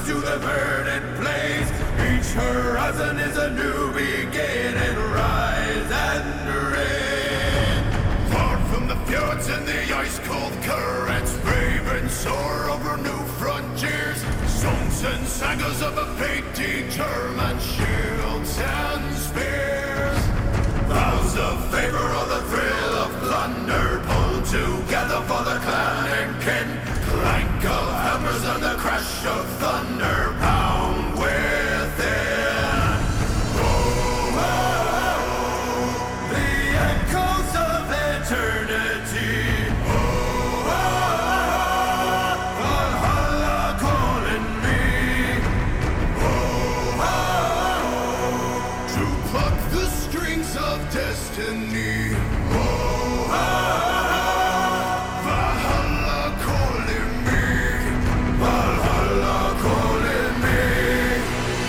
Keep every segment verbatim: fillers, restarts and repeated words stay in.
to the verdant blaze. Each horizon is a new beginning. Rise and reign. Far from the fjords and the ice-cold currents, brave and soar over new frontiers. Songs and sagas of a fate determined, shields and spears. Vows of favor or the thrill of plunder, pulled together for the clan and kin. Clank of hammers and the crash of thunder, pound within. Oh, oh, oh, the echoes of eternity. Oh, oh, oh, Valhalla calling me. Oh, oh, oh, to pluck the strings of destiny. Oh, oh, oh, Valhalla calling me. Valhalla calling me.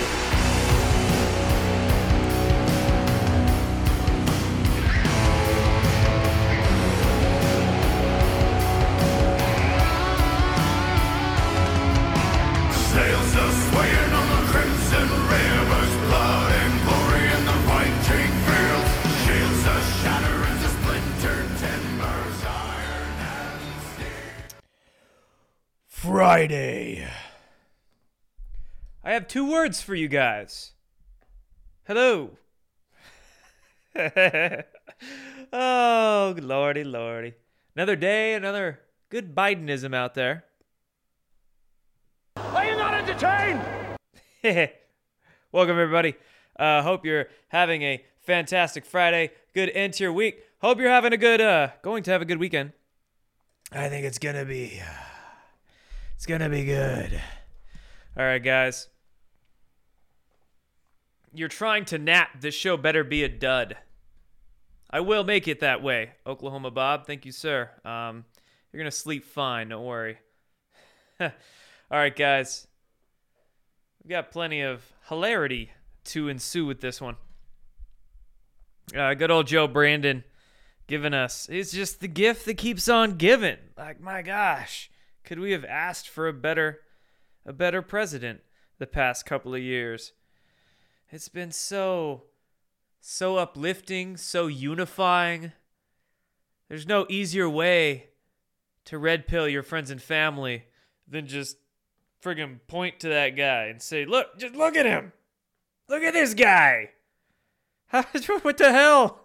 Sails are swaying on the crimson rivers, blood and glory in the Viking fields. Shields are shattering to splintered timbers, iron and steel. Friday. I have two words for you guys. Hello. Oh, lordy, lordy. Another day, another good Bidenism out there. Are you not entertained? Welcome, everybody. Uh, hope you're having a fantastic Friday. Good end to your week. Hope you're having a good, uh, going to have a good weekend. I think it's gonna be, it's gonna be good. All right, guys. You're trying to nap. This show better be a dud. I will make it that way. Oklahoma Bob, thank you, sir. Um, you're gonna sleep fine. Don't worry. All right, guys. We've got plenty of hilarity to ensue with this one. Uh, good old Joe Brandon giving us, it's just the gift that keeps on giving. Like, my gosh, could we have asked for a better, a better president the past couple of years? It's been so, so uplifting, so unifying. There's no easier way to red pill your friends and family than just friggin' point to that guy and say, look, just look at him. Look at this guy. How, what the hell?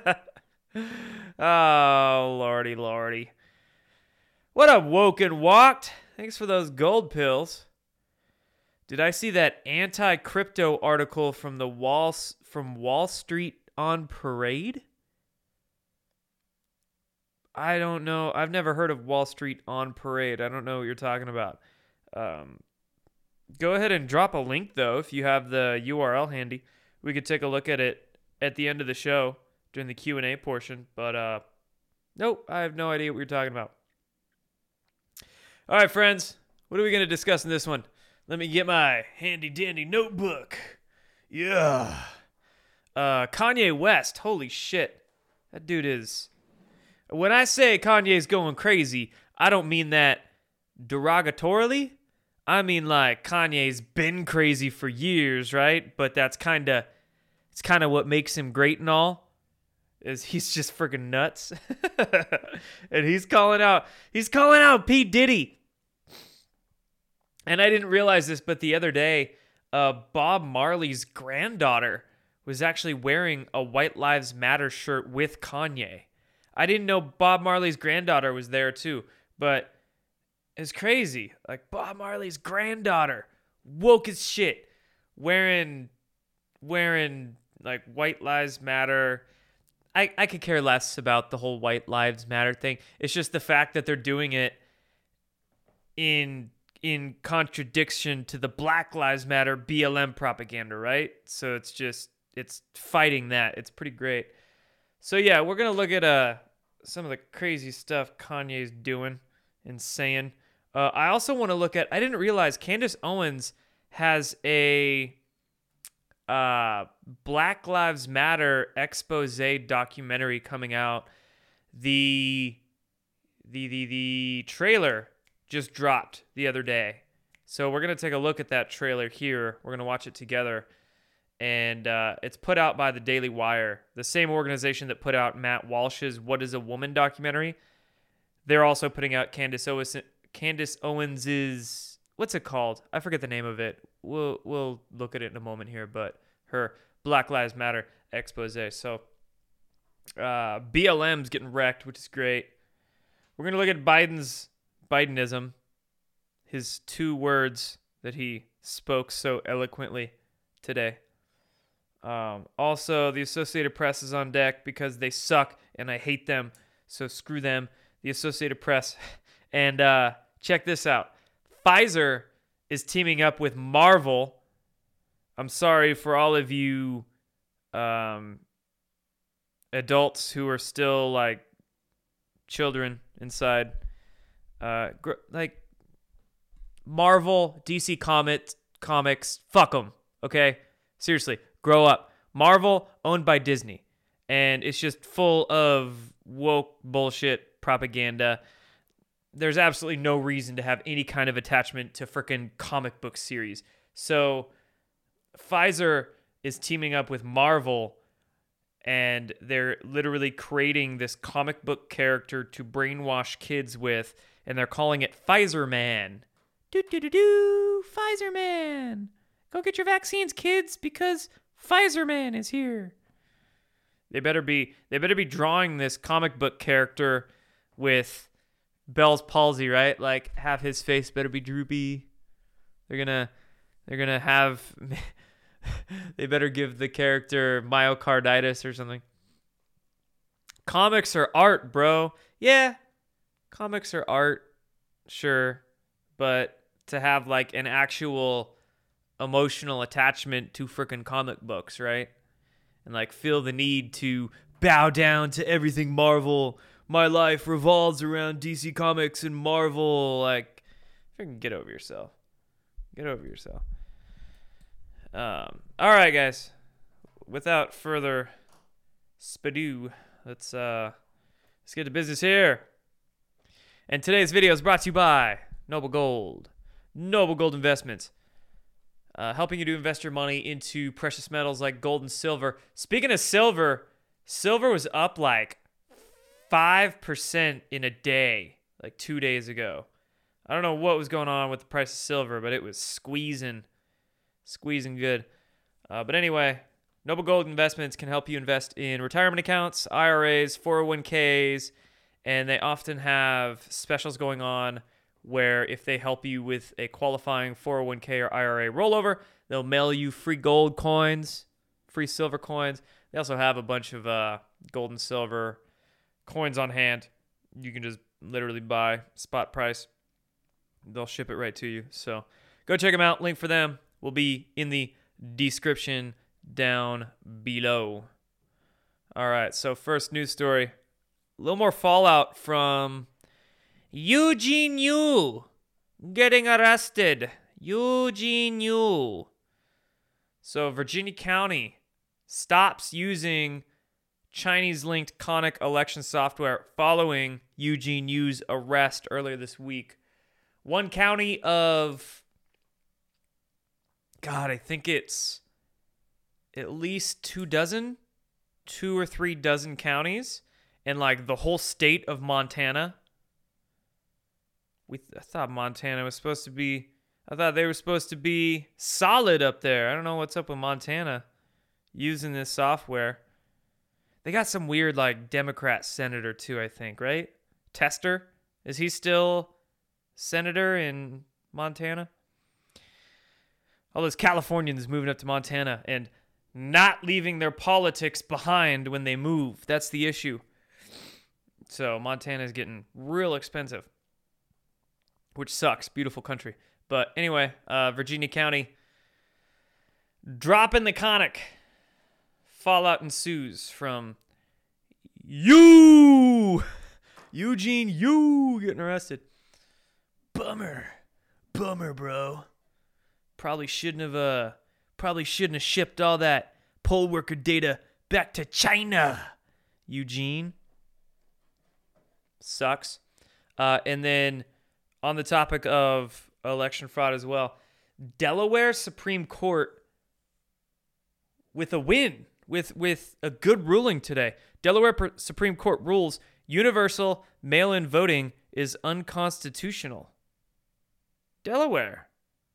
Oh, lordy, lordy. What up, Woken Walked? Thanks for those gold pills. Did I see that anti-crypto article from the Wall from Wall Street on Parade? I don't know. I've never heard of Wall Street on Parade. I don't know what you're talking about. Um, go ahead and drop a link, though, if you have the U R L handy. We could take a look at it at the end of the show during the Q and A portion. But, uh, nope, I have no idea what you're talking about. All right, friends, what are we going to discuss in this one? Let me get my handy-dandy notebook. Yeah. Uh, Kanye West, holy shit. That dude is... When I say Kanye's going crazy, I don't mean that derogatorily. I mean, like, Kanye's been crazy for years, right? But that's kind of, it's kind of what makes him great and all, is he's just freaking nuts. And he's calling out, he's calling out P. Diddy. And I didn't realize this, but the other day, uh, Bob Marley's granddaughter was actually wearing a White Lives Matter shirt with Kanye. I didn't know Bob Marley's granddaughter was there too, but it's crazy. Like, Bob Marley's granddaughter, woke as shit, wearing, wearing like White Lives Matter. I, I could care less about the whole White Lives Matter thing. It's just the fact that they're doing it in in contradiction to the Black Lives Matter B L M propaganda, right? So it's just, it's fighting that. It's pretty great. So yeah, we're going to look at uh some of the crazy stuff Kanye's doing and saying. Uh, I also want to look at, I didn't realize Candace Owens has a uh, Black Lives Matter expose documentary coming out. The, the, the, the trailer just dropped the other day. So we're going to take a look at that trailer here. We're going to watch it together. And uh, it's put out by the Daily Wire, the same organization that put out Matt Walsh's What is a Woman documentary. They're also putting out Candace Owens, Candace Owens's, what's it called? I forget the name of it. We'll we'll look at it in a moment here, but her Black Lives Matter expose. So uh, B L M's getting wrecked, which is great. We're going to look at Biden's Bidenism, his two words that he spoke so eloquently today. Um, also, the Associated Press is on deck because they suck and I hate them. So screw them, the Associated Press. And uh, check this out. Pfizer is teaming up with Marvel. I'm sorry for all of you um, adults who are still like children inside. Uh, gr- like Marvel, D C Comics, comics, fuck them. Okay, seriously. Grow up. Marvel, owned by Disney. And it's just full of woke bullshit propaganda. There's absolutely no reason to have any kind of attachment to frickin' comic book series. So Pfizer is teaming up with Marvel, and they're literally creating this comic book character to brainwash kids with, and they're calling it Pfizer Man. Do-do-do-do, Pfizer Man. Go get your vaccines, kids, because Pfizer Man is here. They better be they better be drawing this comic book character with Bell's palsy, right? Like half his face better be droopy. They're gonna they're gonna have they better give the character myocarditis or something. Comics are art, bro. Yeah. Comics are art, sure. But to have like an actual emotional attachment to freaking comic books, right? And like feel the need to bow down to everything Marvel. My life revolves around D C Comics and Marvel. Like, freaking get over yourself. Get over yourself. Um, all right, guys. Without further spadoo, let's uh, let's get to business here. And today's video is brought to you by Noble Gold. Noble Gold Investments. Uh, helping you to invest your money into precious metals like gold and silver. Speaking of silver, silver was up like five percent in a day, like two days ago. I don't know what was going on with the price of silver, but it was squeezing, squeezing good. Uh, but anyway, Noble Gold Investments can help you invest in retirement accounts, I R As, four oh one k's, and they often have specials going on where if they help you with a qualifying four oh one k or I R A rollover, they'll mail you free gold coins, free silver coins. They also have a bunch of uh, gold and silver coins on hand. You can just literally buy spot price. They'll ship it right to you. So go check them out. Link for them will be in the description down below. All right, so first news story. A little more fallout from Eugene Yu getting arrested. Eugene Yu. So Virginia County stops using Chinese-linked Conic election software following Eugene Yu's arrest earlier this week. One county of, God, I think it's at least two dozen, two or three dozen counties, and like the whole state of Montana. We th- I thought Montana was supposed to be, I thought they were supposed to be solid up there. I don't know what's up with Montana using this software. They got some weird, like, Democrat senator, too, I think, right? Tester? Is he still senator in Montana? All those Californians moving up to Montana and not leaving their politics behind when they move. That's the issue. So Montana's getting real expensive, which sucks. Beautiful country. But anyway, uh, Virginia County dropping the Conic. Fallout ensues from you, Eugene Yu getting arrested. Bummer, bummer, bro. Probably shouldn't have. Uh, probably shouldn't have shipped all that poll worker data back to China. Eugene. Sucks. Uh, and then on the topic of election fraud as well. Delaware Supreme Court with a win, with with a good ruling today. Delaware per- Supreme Court rules universal mail-in voting is unconstitutional. Delaware.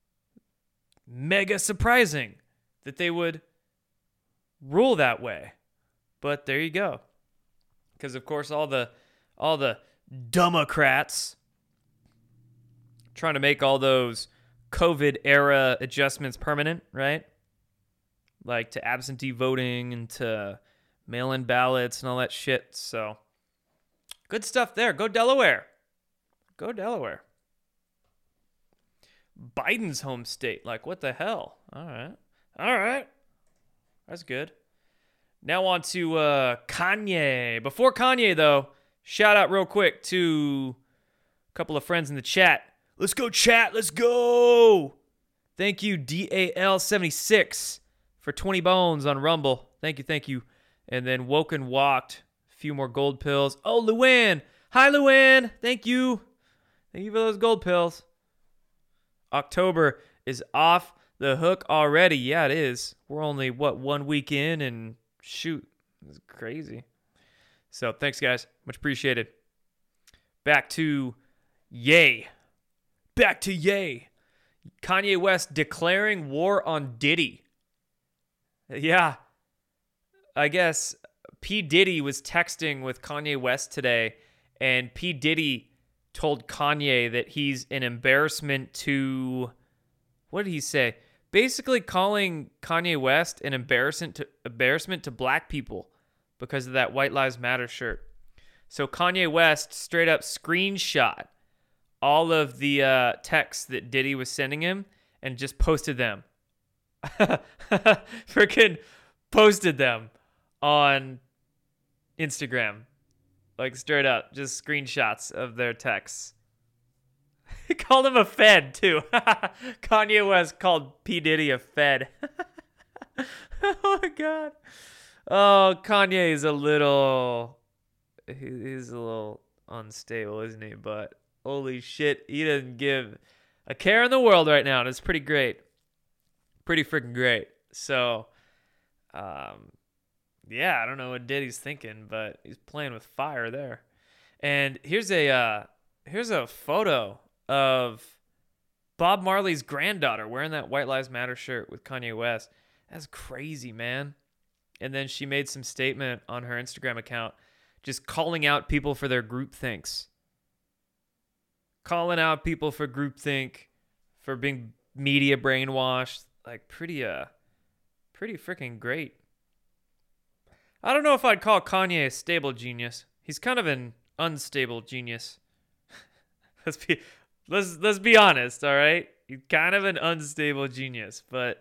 Mega surprising that they would rule that way. But there you go. Because of course all the all the Democrats trying to make all those COVID era adjustments permanent, right? Like to absentee voting and to mail-in ballots and all that shit. So good stuff there. Go Delaware. Go Delaware. Biden's home state. Like, what the hell? All right. All right. That's good. Now on to uh, Kanye. Before Kanye, though, shout out real quick to a couple of friends in the chat. Let's go, chat. Let's go. Thank you, D A L seventy-six, for twenty bones on Rumble. Thank you, thank you. And then Woken Walked. A few more gold pills. Oh, Luann. Hi, Luann. Thank you. Thank you for those gold pills. October is off the hook already. Yeah, it is. We're only, what, one week in, and shoot, it's crazy. So thanks, guys. Much appreciated. Back to Ye. Back to Ye. Kanye West declaring war on Diddy. Yeah. I guess P. Diddy was texting with Kanye West today, and P. Diddy told Kanye that he's an embarrassment to, what did he say? Basically calling Kanye West an embarrassment to embarrassment to black people because of that White Lives Matter shirt. So Kanye West straight up screenshot all of the uh, texts that Diddy was sending him and just posted them. Freaking posted them on Instagram. Like, straight up, just screenshots of their texts. He called him a Fed, too. Kanye West called P. Diddy a Fed. Oh, my God. Oh, Kanye is a little... He's a little unstable, isn't he? But, holy shit, he doesn't give a care in the world right now, and it's pretty great. Pretty freaking great. So, um... yeah, I don't know what Diddy's thinking, but he's playing with fire there. And here's a uh, here's a photo of Bob Marley's granddaughter wearing that White Lives Matter shirt with Kanye West. That's crazy, man. And then she made some statement on her Instagram account just calling out people for their groupthinks. Calling out people for groupthink, for being media brainwashed. Like, pretty, uh, pretty freaking great. I don't know if I'd call Kanye a stable genius. He's kind of an unstable genius. let's be let's let's be honest, all right? He's kind of an unstable genius, but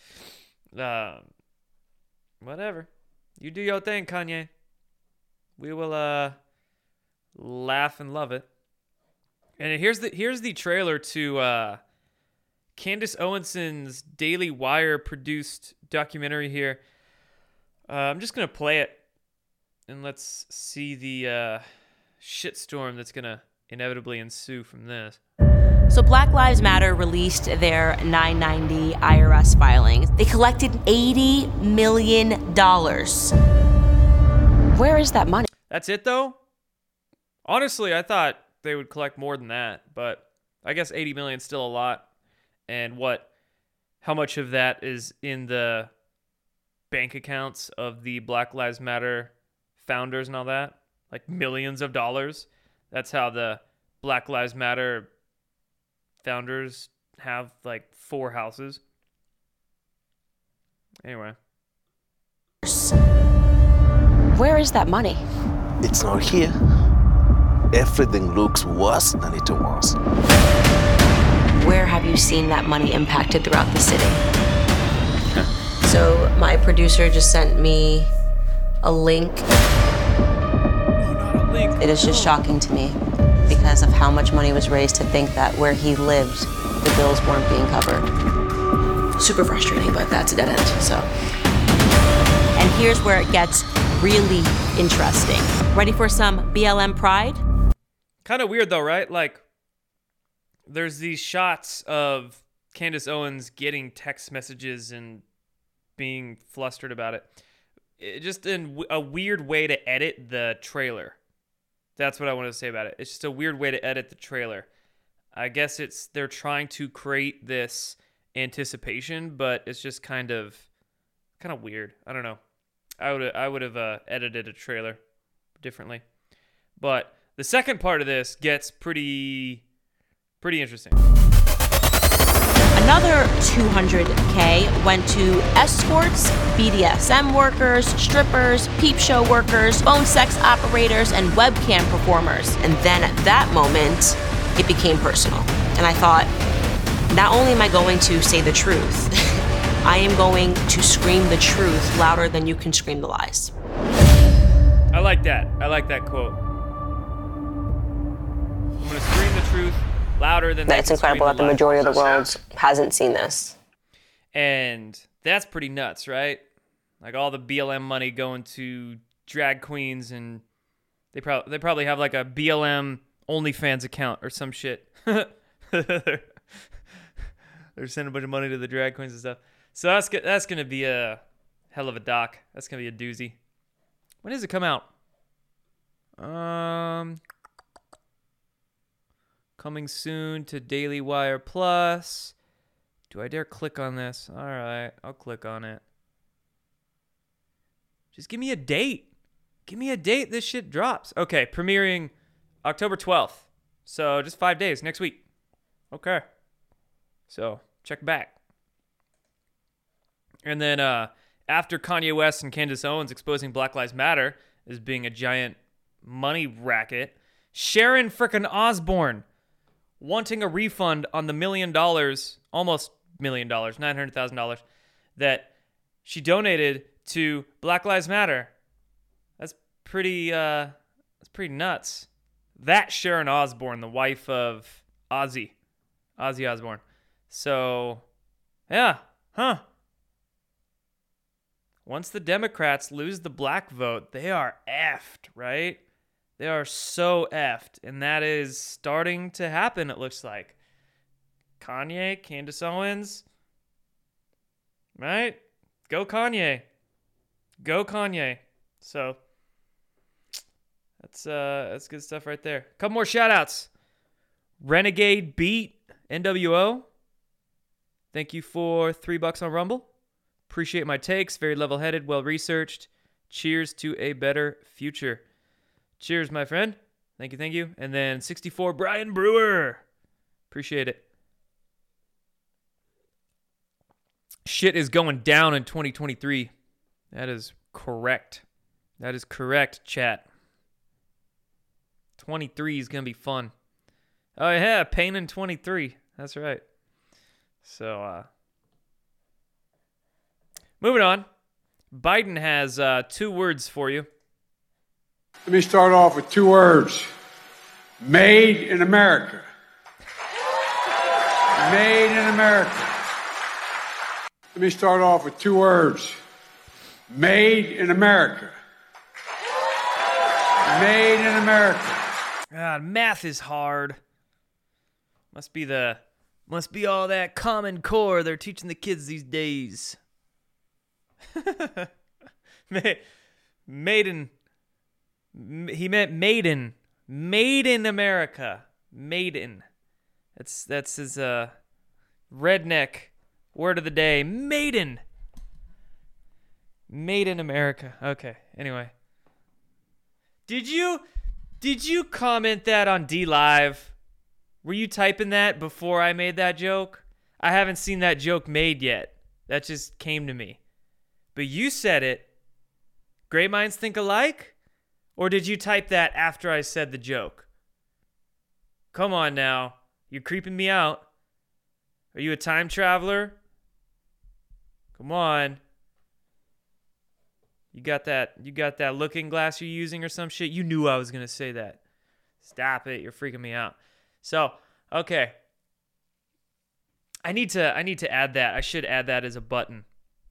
um whatever. You do your thing, Kanye. We will uh laugh and love it. And here's the here's the trailer to uh Candace Owenson's Daily Wire produced documentary here. Uh, I'm just going to play it, and let's see the uh, shitstorm that's going to inevitably ensue from this. So Black Lives Matter released their nine ninety I R S filings. They collected eighty million dollars. Where is that money? That's it, though? Honestly, I thought they would collect more than that, but I guess eighty million dollars is still a lot. And what, how much of that is in the bank accounts of the Black Lives Matter founders and all that? Like millions of dollars. That's how the Black Lives Matter founders have like four houses. Anyway. Where is that money? It's not here. Everything looks worse than it was. Where have you seen that money impacted throughout the city? So my producer just sent me a link. Oh, not a link. It is just shocking to me because of how much money was raised to think that where he lived, the bills weren't being covered. Super frustrating, but that's a dead end, so. And here's where it gets really interesting. Ready for some B L M pride? Kind of weird though, right? Like, there's these shots of Candace Owens getting text messages and being flustered about it. It just in a weird way to edit the trailer. That's what I want to say about it. It's just a weird way to edit the trailer. I guess it's they're trying to create this anticipation, but it's just kind of kind of weird. I don't know. I would I would have uh, edited a trailer differently. But the second part of this gets pretty pretty interesting. Another two hundred K went to escorts, B D S M workers, strippers, peep show workers, phone sex operators, and webcam performers. And then at that moment, it became personal. And I thought, not only am I going to say the truth, I am going to scream the truth louder than you can scream the lies. I like that. I like that quote. I'm going to scream the truth louder than they It's can incredible scream that the lies. majority of the world hasn't seen this. And that's pretty nuts, right? Like all the B L M money going to drag queens, and they probably they probably have like a B L M OnlyFans account or some shit. They're sending a bunch of money to the drag queens and stuff. So that's go- that's gonna be a hell of a doc. That's gonna be a doozy. When does it come out? Um, coming soon to Daily Wire Plus. Do I dare click on this? All right, I'll click on it. Just give me a date. Give me a date this shit drops. Okay, premiering October twelfth. So just five days, next week. Okay. So check back. And then uh, after Kanye West and Candace Owens exposing Black Lives Matter as being a giant money racket, Sharon frickin' Osbourne wanting a refund on the million dollars, almost million dollars, nine hundred thousand dollars, that she donated to Black Lives Matter. That's pretty, uh, that's pretty nuts. That Sharon Osbourne, the wife of Ozzy, Ozzy Osbourne. So, yeah, huh. Once the Democrats lose the black vote, they are effed, right? They are so effed, and that is starting to happen, it looks like. Kanye, Candace Owens, right? Go Kanye. Go Kanye. So, that's uh, that's good stuff right there. Couple more shout-outs. Renegade Beat, N W O. Thank you for three bucks on Rumble. Appreciate my takes. Very level-headed, well-researched. Cheers to a better future. Cheers, my friend. Thank you, thank you. And then sixty-four, Brian Brewer. Appreciate it. Shit is going down in twenty twenty-three. That is correct. That is correct, chat. twenty-three is going to be fun. Oh, yeah, Pain in twenty-three. That's right. So, uh... moving on. Biden has uh, two words for you. Let me start off with two words. Made in America. Made in America. Let me start off with two words. Made in America. Made in America. God, math is hard. Must be the, must be all that Common Core they're teaching the kids these days. Maiden. He meant maiden. Made in America. Maiden. That's that's his uh redneck word of the day. Maiden. Made in America. Okay. Anyway. Did you did you comment that on D Live? Were you typing that before I made that joke? I haven't seen that joke made yet. That just came to me. But you said it. Great minds think alike? Or did you type that after I said the joke? Come on now. You're creeping me out. Are you a time traveler? Come on. You got that you got that looking glass you're using or some shit? You knew I was going to say that. Stop it. You're freaking me out. So, okay. I need to I need to add that. I should add that as a button.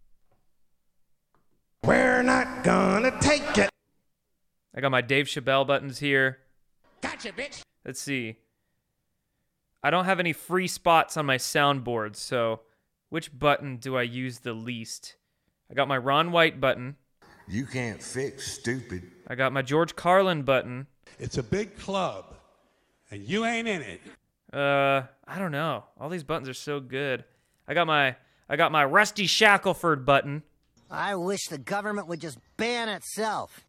We're not gonna take it. I got my Dave Chappelle buttons here. Gotcha, bitch. Let's see. I don't have any free spots on my soundboard, so which button do I use the least? I got my Ron White button. You can't fix stupid. I got my George Carlin button. It's a big club, and you ain't in it. Uh, I don't know. All these buttons are so good. I got my I got my Rusty Shackelford button. I wish the government would just ban itself.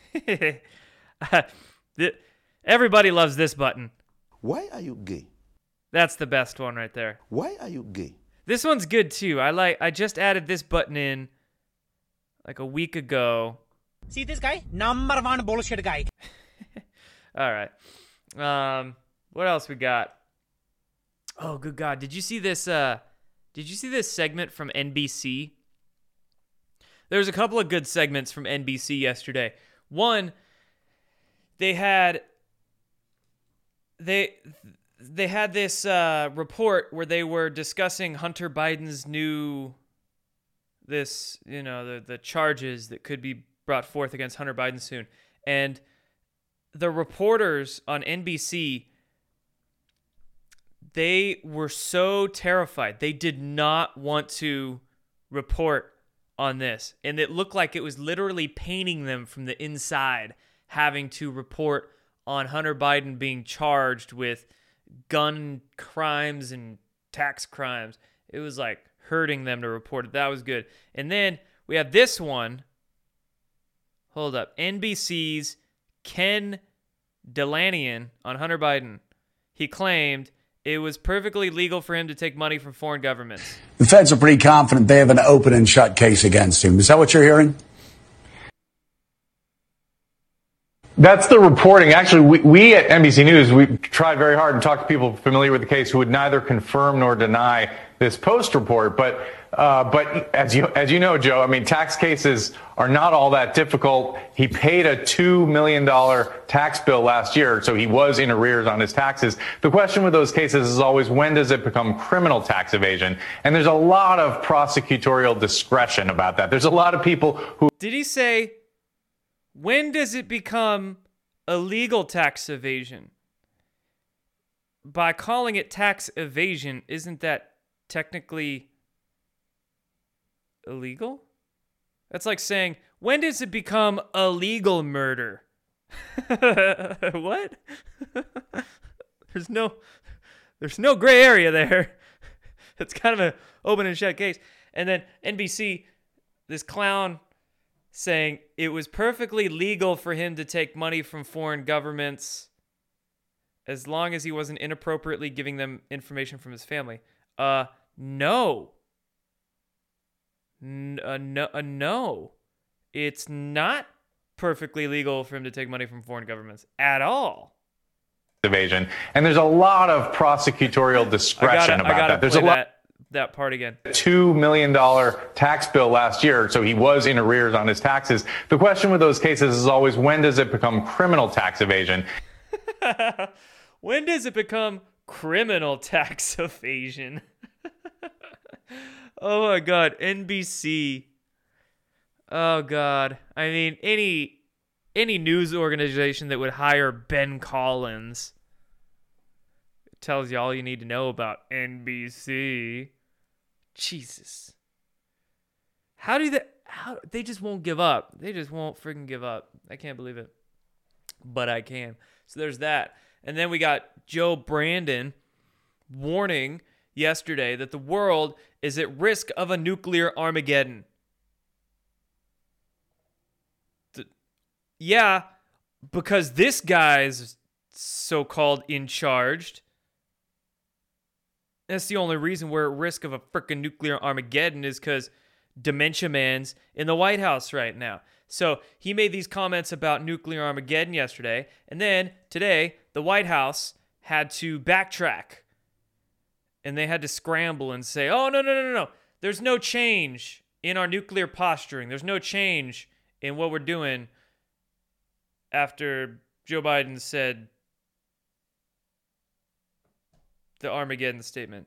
Everybody loves this button. Why are you gay? That's the best one right there. Why are you gay? This one's good too. I like I just added this button in like a week ago. See this guy? Number one bullshit guy. All right. Um, what else we got? Oh, good God. Did you see this uh did you see this segment from N B C? There was a couple of good segments from N B C yesterday. One, they had they they had this uh, report where they were discussing Hunter Biden's new this, you know, the the charges that could be brought forth against Hunter Biden soon. And the reporters on N B C, they were so terrified. They did not want to report on this. And it looked like it was literally painting them from the inside, having to report on Hunter Biden being charged with gun crimes and tax crimes. It was like hurting them to report it. That was good. And then we have this one. Hold up. N B C's Ken Dilanian on Hunter Biden. He claimed it was perfectly legal for him to take money from foreign governments. The feds are pretty confident they have an open and shut case against him. Is that what you're hearing? That's the reporting. Actually, we, we at N B C News, we tried very hard to talk to people familiar with the case who would neither confirm nor deny this Post report. But uh, but as you as you know, Joe, I mean, tax cases are not all that difficult. He paid a two million dollars tax bill last year, so he was in arrears on his taxes. The question with those cases is always, when does it become criminal tax evasion? And there's a lot of prosecutorial discretion about that. There's a lot of people who... Did he say, when does it become illegal tax evasion? By calling it tax evasion, isn't that technically illegal? That's like saying, when does it become illegal murder? What? There's no there's no gray area there. It's kind of an open and shut case. And then N B C, this clown saying it was perfectly legal for him to take money from foreign governments as long as he wasn't inappropriately giving them information from his family. Uh, no. N- uh, no, uh, no. It's not perfectly legal for him to take money from foreign governments at all. Evasion. And there's a lot of prosecutorial discretion I gotta, about I gotta that. There's play a lot. That, that part again. two million dollars tax bill last year, so he was in arrears on his taxes. The question with those cases is always, when does it become criminal tax evasion? When does it become criminal tax evasion? Oh my God, N B C. Oh God. I mean, any any news organization that would hire Ben Collins tells you all you need to know about N B C. Jesus. How do they how they just won't give up. They just won't freaking give up. I can't believe it. But I can. So there's that. And then we got Joe Brandon warning yesterday that the world is at risk of a nuclear Armageddon. The, yeah, because this guy's so-called in charge. That's the only reason we're at risk of a freaking nuclear Armageddon, is because Dementia Man's in the White House right now. So he made these comments about nuclear Armageddon yesterday, and then today the White House had to backtrack, and they had to scramble and say, oh, no, no, no, no, no. There's no change in our nuclear posturing. There's no change in what we're doing after Joe Biden said the Armageddon statement.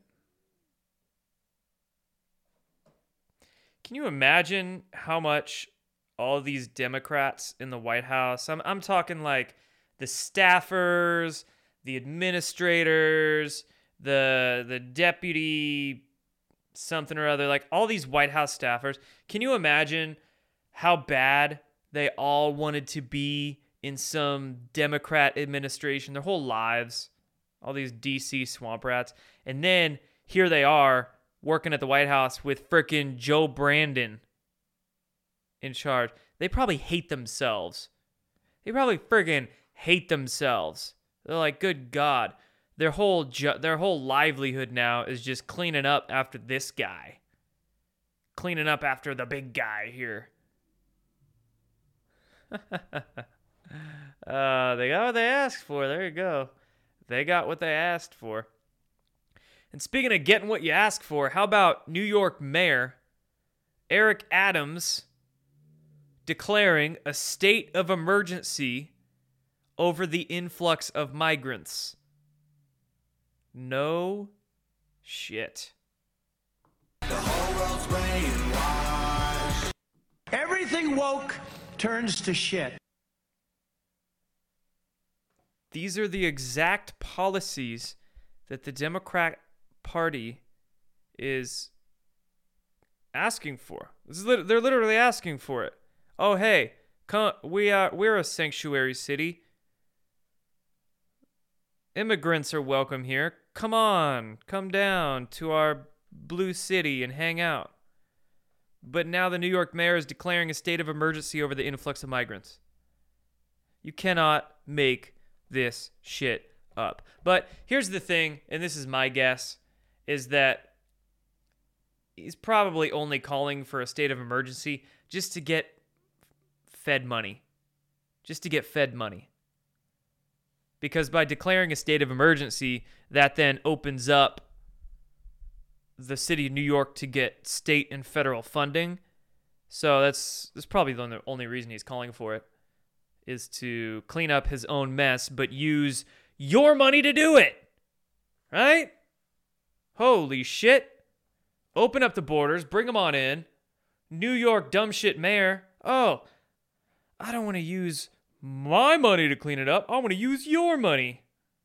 Can you imagine how much all of these Democrats in the White House, I'm I'm talking like the staffers, the administrators, the the deputy something or other, like all these White House staffers. Can you imagine how bad they all wanted to be in some Democrat administration their whole lives? All these D C swamp rats. And then here they are working at the White House with frickin' Joe Brandon in charge. They probably hate themselves. They probably friggin' hate themselves. They're like, good God. Their whole ju- their whole livelihood now is just cleaning up after this guy. Cleaning up after the big guy here. uh, they got what they asked for. There you go. They got what they asked for. And speaking of getting what you ask for, how about New York Mayor Eric Adams declaring a state of emergency over the influx of migrants? No shit. The whole world's brainwashed. Everything woke turns to shit. These are the exact policies that the Democrat Party is asking for. This is lit- they're literally asking for it. Oh, hey, come, we are we're a sanctuary city. Immigrants are welcome here. Come on, come down to our blue city and hang out. But now the New York mayor is declaring a state of emergency over the influx of migrants. You cannot make this shit up. But here's the thing, and this is my guess, is that he's probably only calling for a state of emergency just to get Fed money. Just to get Fed money. Because by declaring a state of emergency, that then opens up the city of New York to get state and federal funding. So that's that's probably the only, only reason he's calling for it, is to clean up his own mess, but use your money to do it. Right? Holy shit. Open up the borders, bring them on in. New York dumb shit mayor. Oh, I don't want to use my money to clean it up. I want to use your money.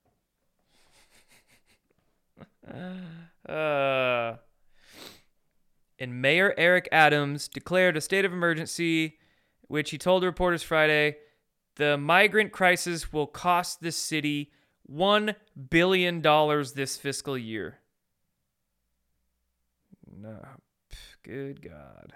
uh, and Mayor Eric Adams declared a state of emergency, which he told reporters Friday, the migrant crisis will cost the city one billion dollars this fiscal year. No, good God.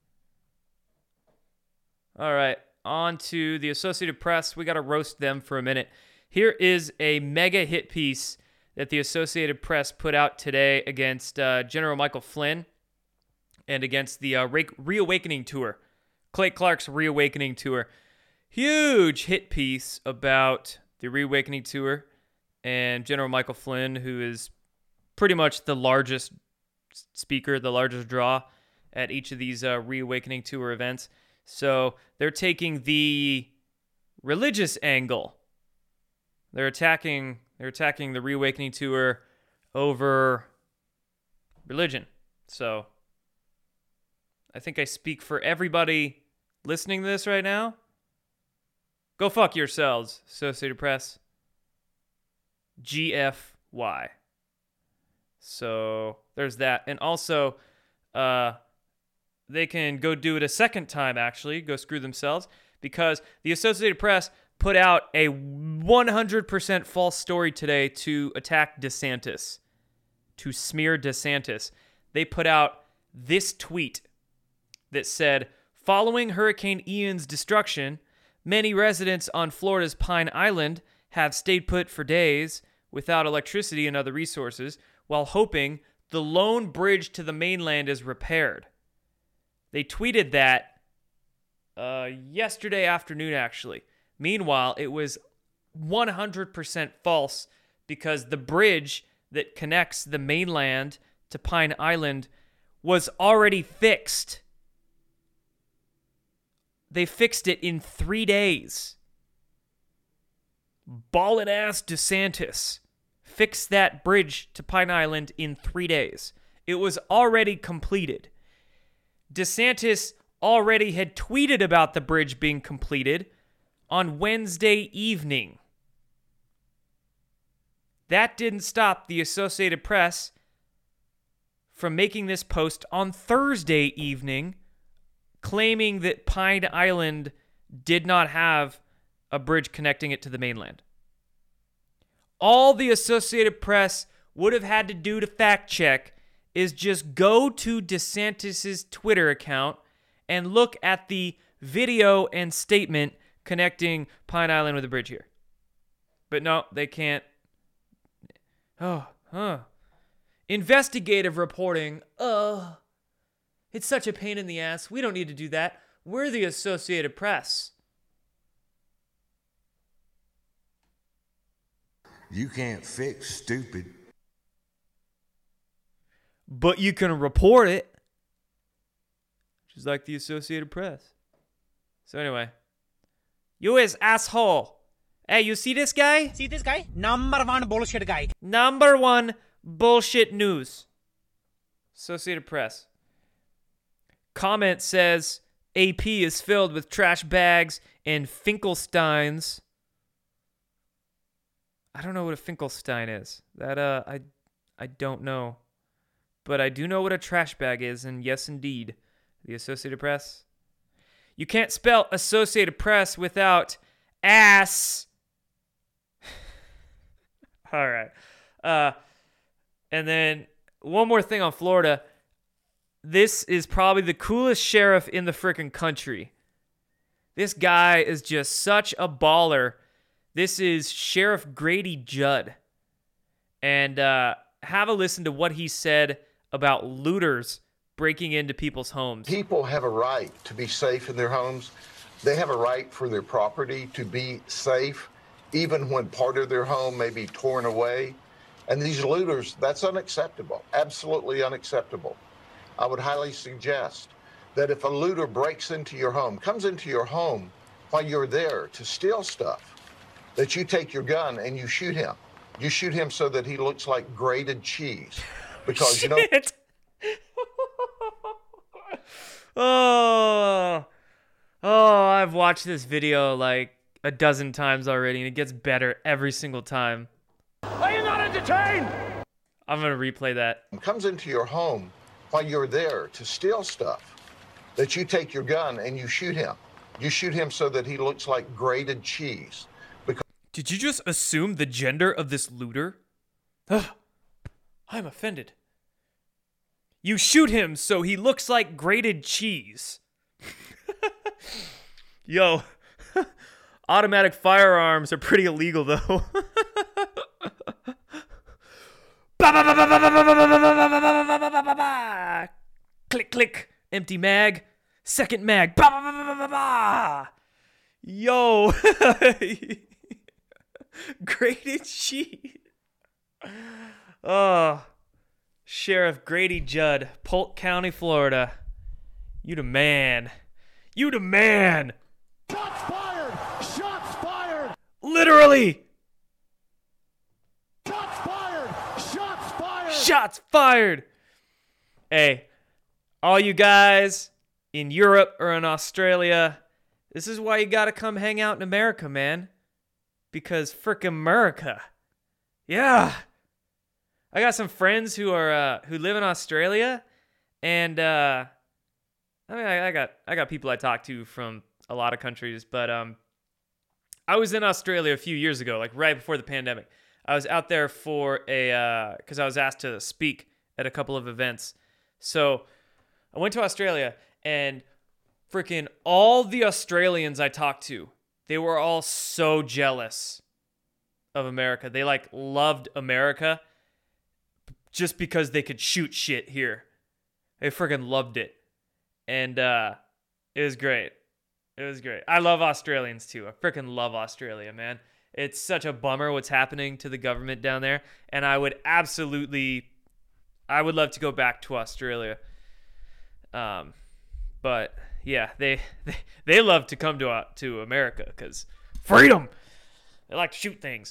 All right. On to the Associated Press. We got to roast them for a minute. Here is a mega hit piece that the Associated Press put out today against uh, General Michael Flynn and against the uh, Re- Reawakening Tour. Clay Clark's Reawakening Tour. Huge hit piece about the Reawakening Tour and General Michael Flynn, who is pretty much the largest speaker, the largest draw at each of these uh, Reawakening Tour events. So they're taking the religious angle. They're attacking they're attacking the Reawakening Tour over religion. So I think I speak for everybody listening to this right now. Go fuck yourselves, Associated Press. G F Y. So there's that. And also, uh, they can go do it a second time, actually. Go screw themselves. Because the Associated Press put out a one hundred percent false story today to attack DeSantis. To smear DeSantis. They put out this tweet that said, following Hurricane Ian's destruction, many residents on Florida's Pine Island have stayed put for days without electricity and other resources while hoping the lone bridge to the mainland is repaired. They tweeted that uh, yesterday afternoon, actually. Meanwhile, it was one hundred percent false because the bridge that connects the mainland to Pine Island was already fixed. They fixed it in three days. Ballin' ass DeSantis fixed that bridge to Pine Island in three days. It was already completed. DeSantis already had tweeted about the bridge being completed on Wednesday evening. That didn't stop the Associated Press from making this post on Thursday evening, claiming that Pine Island did not have a bridge connecting it to the mainland. All the Associated Press would have had to do to fact check is just go to DeSantis's Twitter account and look at the video and statement connecting Pine Island with the bridge here. But no, they can't. Oh, huh. Investigative reporting. Ugh. It's such a pain in the ass. We don't need to do that. We're the Associated Press. You can't fix stupid. But you can report it. Just like the Associated Press. So anyway. U S asshole. Hey, you see this guy? See this guy? Number one bullshit guy. Number one bullshit news. Associated Press. Comment says A P is filled with trash bags and Finkelsteins. I don't know what a Finkelstein is. That uh I I don't know. But I do know what a trash bag is, and yes indeed. The Associated Press. You can't spell Associated Press without ass. All right. Uh and then one more thing on Florida. This is probably the coolest sheriff in the freaking country. This guy is just such a baller. This is Sheriff Grady Judd. And uh, have a listen to what he said about looters breaking into people's homes. People have a right to be safe in their homes. They have a right for their property to be safe, even when part of their home may be torn away. And these looters, that's unacceptable, absolutely unacceptable. I would highly suggest that if a looter breaks into your home, comes into your home while you're there to steal stuff, that you take your gun and you shoot him. You shoot him so that he looks like grated cheese. Because, you know... oh, oh, I've watched this video like a dozen times already, and it gets better every single time. Are you not entertained? I'm going to replay that. Comes into your home while you're there to steal stuff, that you take your gun and you shoot him. You shoot him so that he looks like grated cheese. Because Did you just assume the gender of this looter? Ugh, I'm offended. You shoot him so he looks like grated cheese. Yo, automatic firearms are pretty illegal though. Click, click. Empty mag. Second mag. Yo. Grated cheese. Oh. Sheriff Grady Judd, Polk County, Florida. You the man. You the man. Shots fired! Shots fired! Literally. Shots fired! Shots fired! Shots fired. Hey, all you guys in Europe or in Australia, this is why you gotta come hang out in America, man. Because frickin' America. Yeah. I got some friends who are uh, who live in Australia, and uh, I mean, I, I got I got people I talk to from a lot of countries, but um, I was in Australia a few years ago, like right before the pandemic. I was out there for a because uh, I was asked to speak at a couple of events, so I went to Australia, and freaking all the Australians I talked to, they were all so jealous of America. They like loved America. Just because they could shoot shit here. They freaking loved it. And uh, it was great. It was great. I love Australians too. I freaking love Australia, man. It's such a bummer what's happening to the government down there. And I would absolutely, I would love to go back to Australia. Um, But yeah, they, they, they love to come to, uh, to America because freedom. They like to shoot things.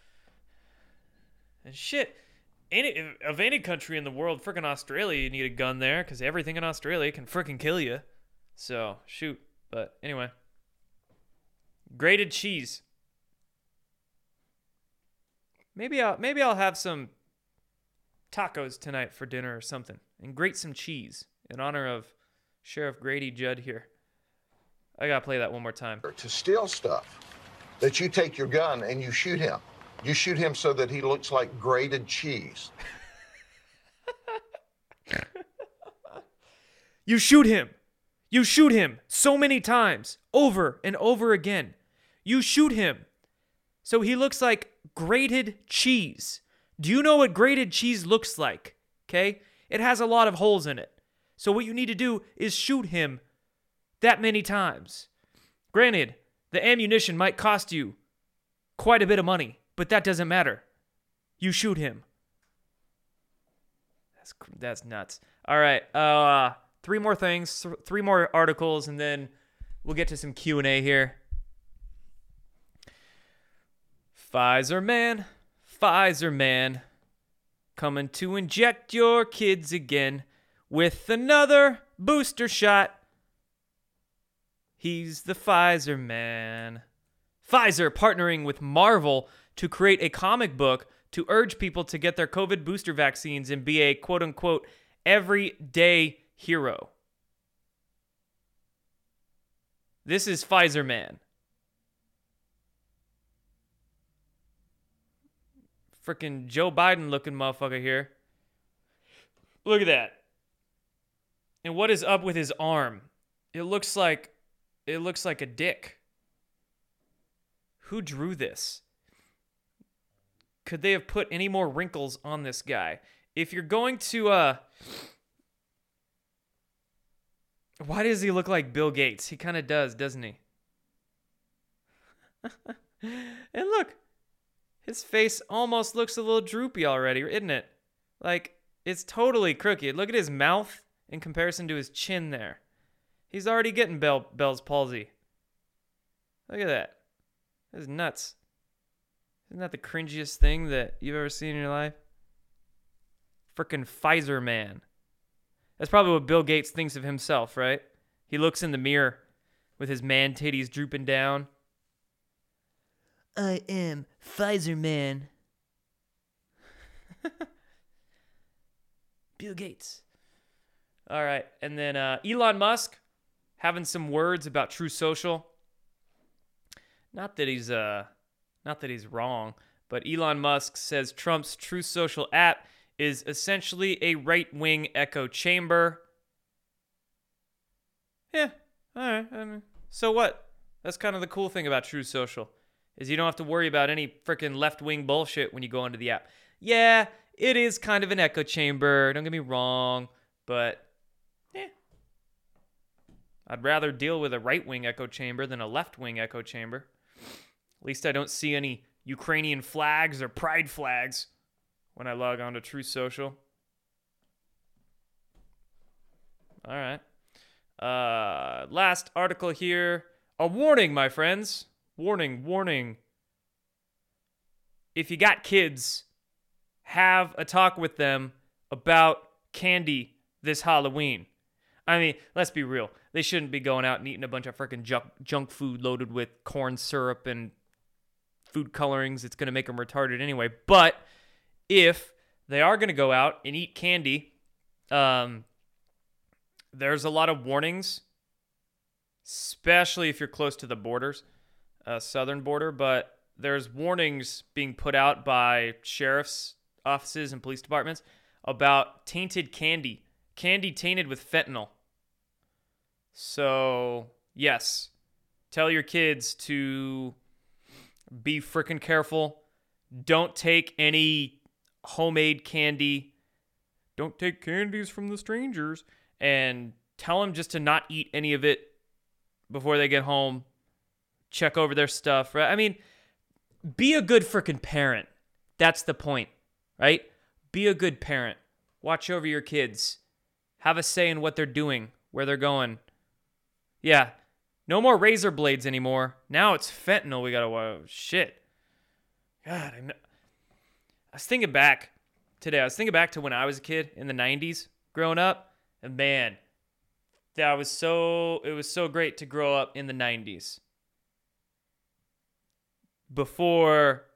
And shit. Any, of any country in the world, frickin' Australia, you need a gun there because everything in Australia can frickin' kill you. So, shoot. But anyway. Grated cheese. Maybe I'll maybe I'll have some tacos tonight for dinner or something, and grate some cheese in honor of Sheriff Grady Judd here. I gotta play that one more time. To steal stuff, that you take your gun and you shoot him. You shoot him so that he looks like grated cheese. You shoot him. You shoot him so many times, over and over again. You shoot him so he looks like grated cheese. Do you know what grated cheese looks like? Okay? It has a lot of holes in it. So what you need to do is shoot him that many times. Granted, the ammunition might cost you quite a bit of money, but that doesn't matter. You shoot him. That's that's nuts. All right, uh, three more things, th- three more articles, and then we'll get to some Q and A here. Pfizer man, Pfizer man, coming to inject your kids again with another booster shot. He's the Pfizer man. Pfizer partnering with Marvel to create a comic book to urge people to get their COVID booster vaccines and be a quote-unquote everyday hero. This is Pfizer man. Freaking Joe Biden looking motherfucker here. Look at that. And what is up with his arm? It looks like it looks like a dick. Who drew this? Could they have put any more wrinkles on this guy? If you're going to uh why does he look like Bill Gates? He kind of does, doesn't he? And look, his face almost looks a little droopy already, isn't it? Like, it's totally crooked. Look at his mouth in comparison to his chin there. He's already getting Bell, Bell's palsy. Look at that. That's nuts. Isn't that the cringiest thing that you've ever seen in your life? Frickin' Pfizer man. That's probably what Bill Gates thinks of himself, right? He looks in the mirror with his man titties drooping down. I am Pfizer man. Bill Gates. All right, and then uh, Elon Musk having some words about True Social. Not that he's uh, not that he's wrong, but Elon Musk says Trump's True Social app is essentially a right-wing echo chamber. Yeah, all right. I mean, so what? That's kind of the cool thing about True Social, is you don't have to worry about any freaking left-wing bullshit when you go into the app. Yeah, it is kind of an echo chamber, don't get me wrong, but eh. I'd rather deal with a right-wing echo chamber than a left-wing echo chamber. At least I don't see any Ukrainian flags or pride flags when I log on to True Social. All right. Uh, last article here. A warning, my friends. Warning, warning. If you got kids, have a talk with them about candy this Halloween. I mean, let's be real. They shouldn't be going out and eating a bunch of freaking junk, junk food loaded with corn syrup and food colorings. It's going to make them retarded anyway. But if they are going to go out and eat candy, um, there's a lot of warnings, especially if you're close to the borders, uh, southern border. But there's warnings being put out by sheriff's offices and police departments about tainted candy, candy tainted with fentanyl. So, yes, tell your kids to be freaking careful. Don't take any homemade candy. Don't take candies from the strangers. And tell them just to not eat any of it before they get home. Check over their stuff, right? I mean, be a good freaking parent. That's the point, right? Be a good parent. Watch over your kids. Have a say in what they're doing, where they're going. Yeah, no more razor blades anymore. Now it's fentanyl. We gotta, uh, shit. God, I, know. I was thinking back today. I was thinking back to when I was a kid in the nineties, growing up, and man, that was so. It was so great to grow up in the nineties, before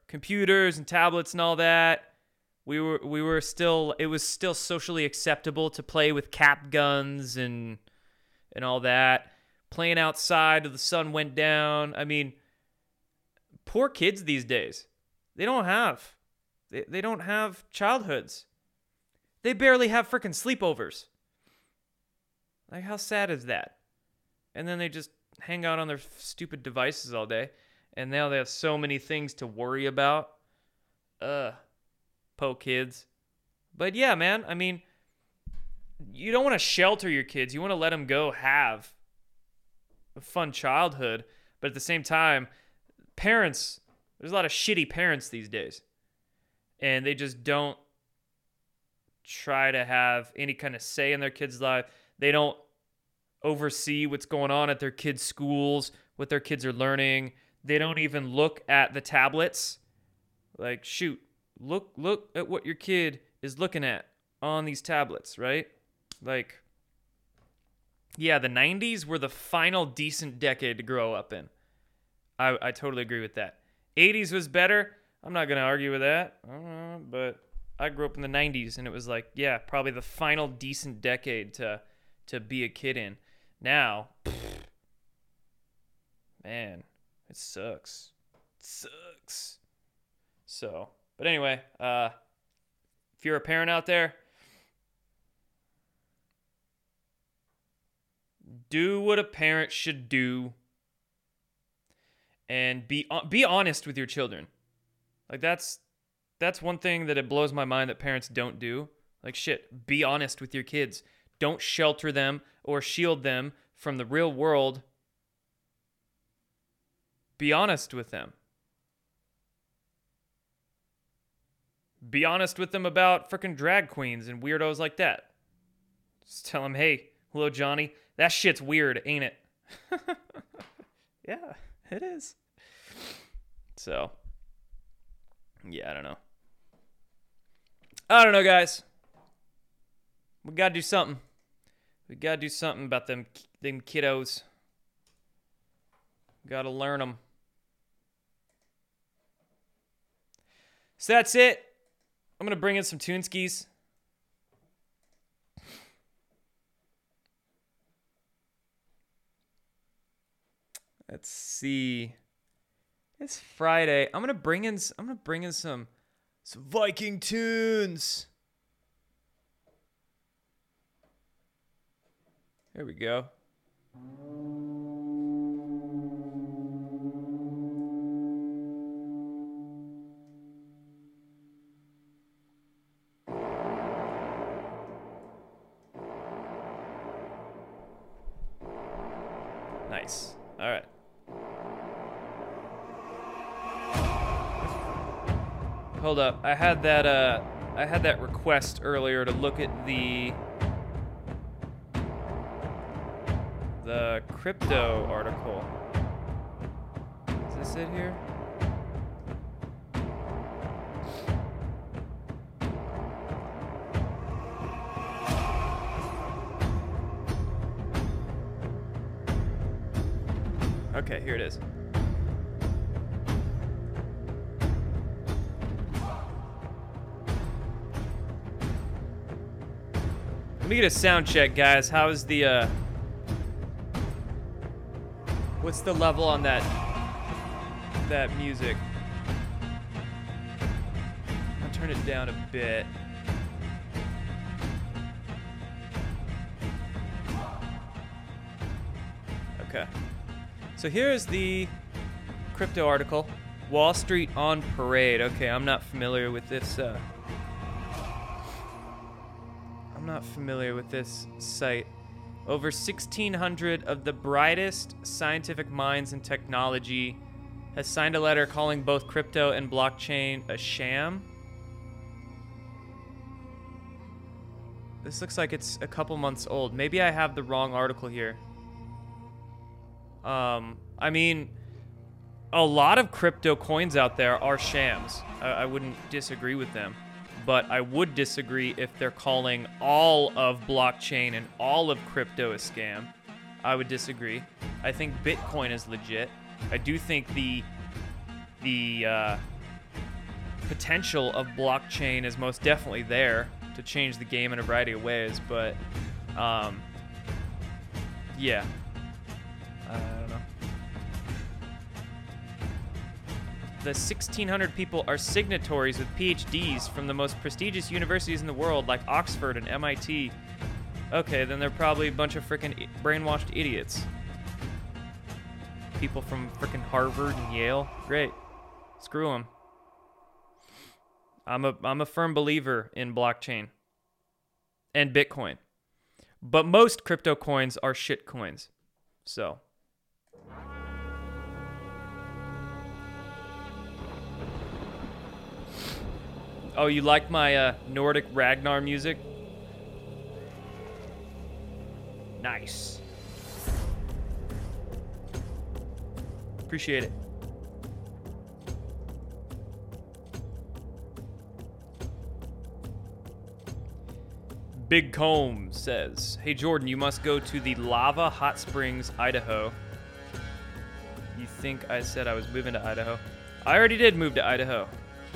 computers and tablets and all that, we were we were still it was still socially acceptable to play with cap guns and and all that, playing outside till the sun went down. I mean, poor kids these days, they don't have they, they don't have childhoods. They barely have freaking sleepovers. Like, how sad is that? And then they just hang out on their stupid devices all day. And now they have so many things to worry about. Ugh. Po kids. But yeah, man, I mean, you don't want to shelter your kids. You want to let them go have a fun childhood. But at the same time, parents, there's a lot of shitty parents these days. And they just don't try to have any kind of say in their kids' life. They don't oversee what's going on at their kids' schools, what their kids are learning. They don't even look at the tablets. Like, shoot, look look at what your kid is looking at on these tablets, right? Like, yeah, the nineties were the final decent decade to grow up in. I, I totally agree with that. eighties was better. I'm not going to argue with that. Uh, but I grew up in the nineties, and it was like, yeah, probably the final decent decade to to be a kid in. Now, pfft, man, it sucks. It sucks. So, but anyway, uh, if you're a parent out there, do what a parent should do, and be be honest with your children. Like, that's that's one thing that it blows my mind that parents don't do. Like, shit, be honest with your kids. Don't shelter them or shield them from the real world. Be honest with them. Be honest with them about frickin' drag queens and weirdos like that. Just tell them, hey, hello, Johnny. That shit's weird, ain't it? Yeah, it is. So, yeah, I don't know. I don't know, guys. We gotta do something. We gotta do something about them, them kiddos. Gotta learn them. So that's it. I'm gonna bring in some Toonskis. Let's see. It's Friday. I'm gonna bring in. I'm gonna bring in some, some Viking tunes. Here we go. Nice. All right. Hold up. I had that uh I had that request earlier to look at the the crypto article. Is this it here? Okay, here it is. Let me get a sound check, guys. How is the, uh... what's the level on that... that music? I'll turn it down a bit. Okay. So here's the crypto article. Wall Street on Parade. Okay, I'm not familiar with this, uh... I'm not familiar with this site. Over sixteen hundred of the brightest scientific minds in technology has signed a letter calling both crypto and blockchain a sham. This looks like it's a couple months old. Maybe I have the wrong article here. Um, I mean, a lot of crypto coins out there are shams. I, I wouldn't disagree with them. But I would disagree if they're calling all of blockchain and all of crypto a scam. I would disagree. I think Bitcoin is legit. I do think the the uh, potential of blockchain is most definitely there to change the game in a variety of ways, but um, yeah, I don't know. The sixteen hundred people are signatories with P H Ds from the most prestigious universities in the world, like Oxford and M I T. Okay, then they're probably a bunch of freaking brainwashed idiots. People from freaking Harvard and Yale. Great. Screw them. I'm a I'm a firm believer in blockchain and Bitcoin. But most crypto coins are shit coins. So. Oh, you like my uh, Nordic Ragnar music? Nice. Appreciate it. Big Combs says, "Hey Jordan, you must go to the Lava Hot Springs, Idaho." You think I said I was moving to Idaho? I already did move to Idaho.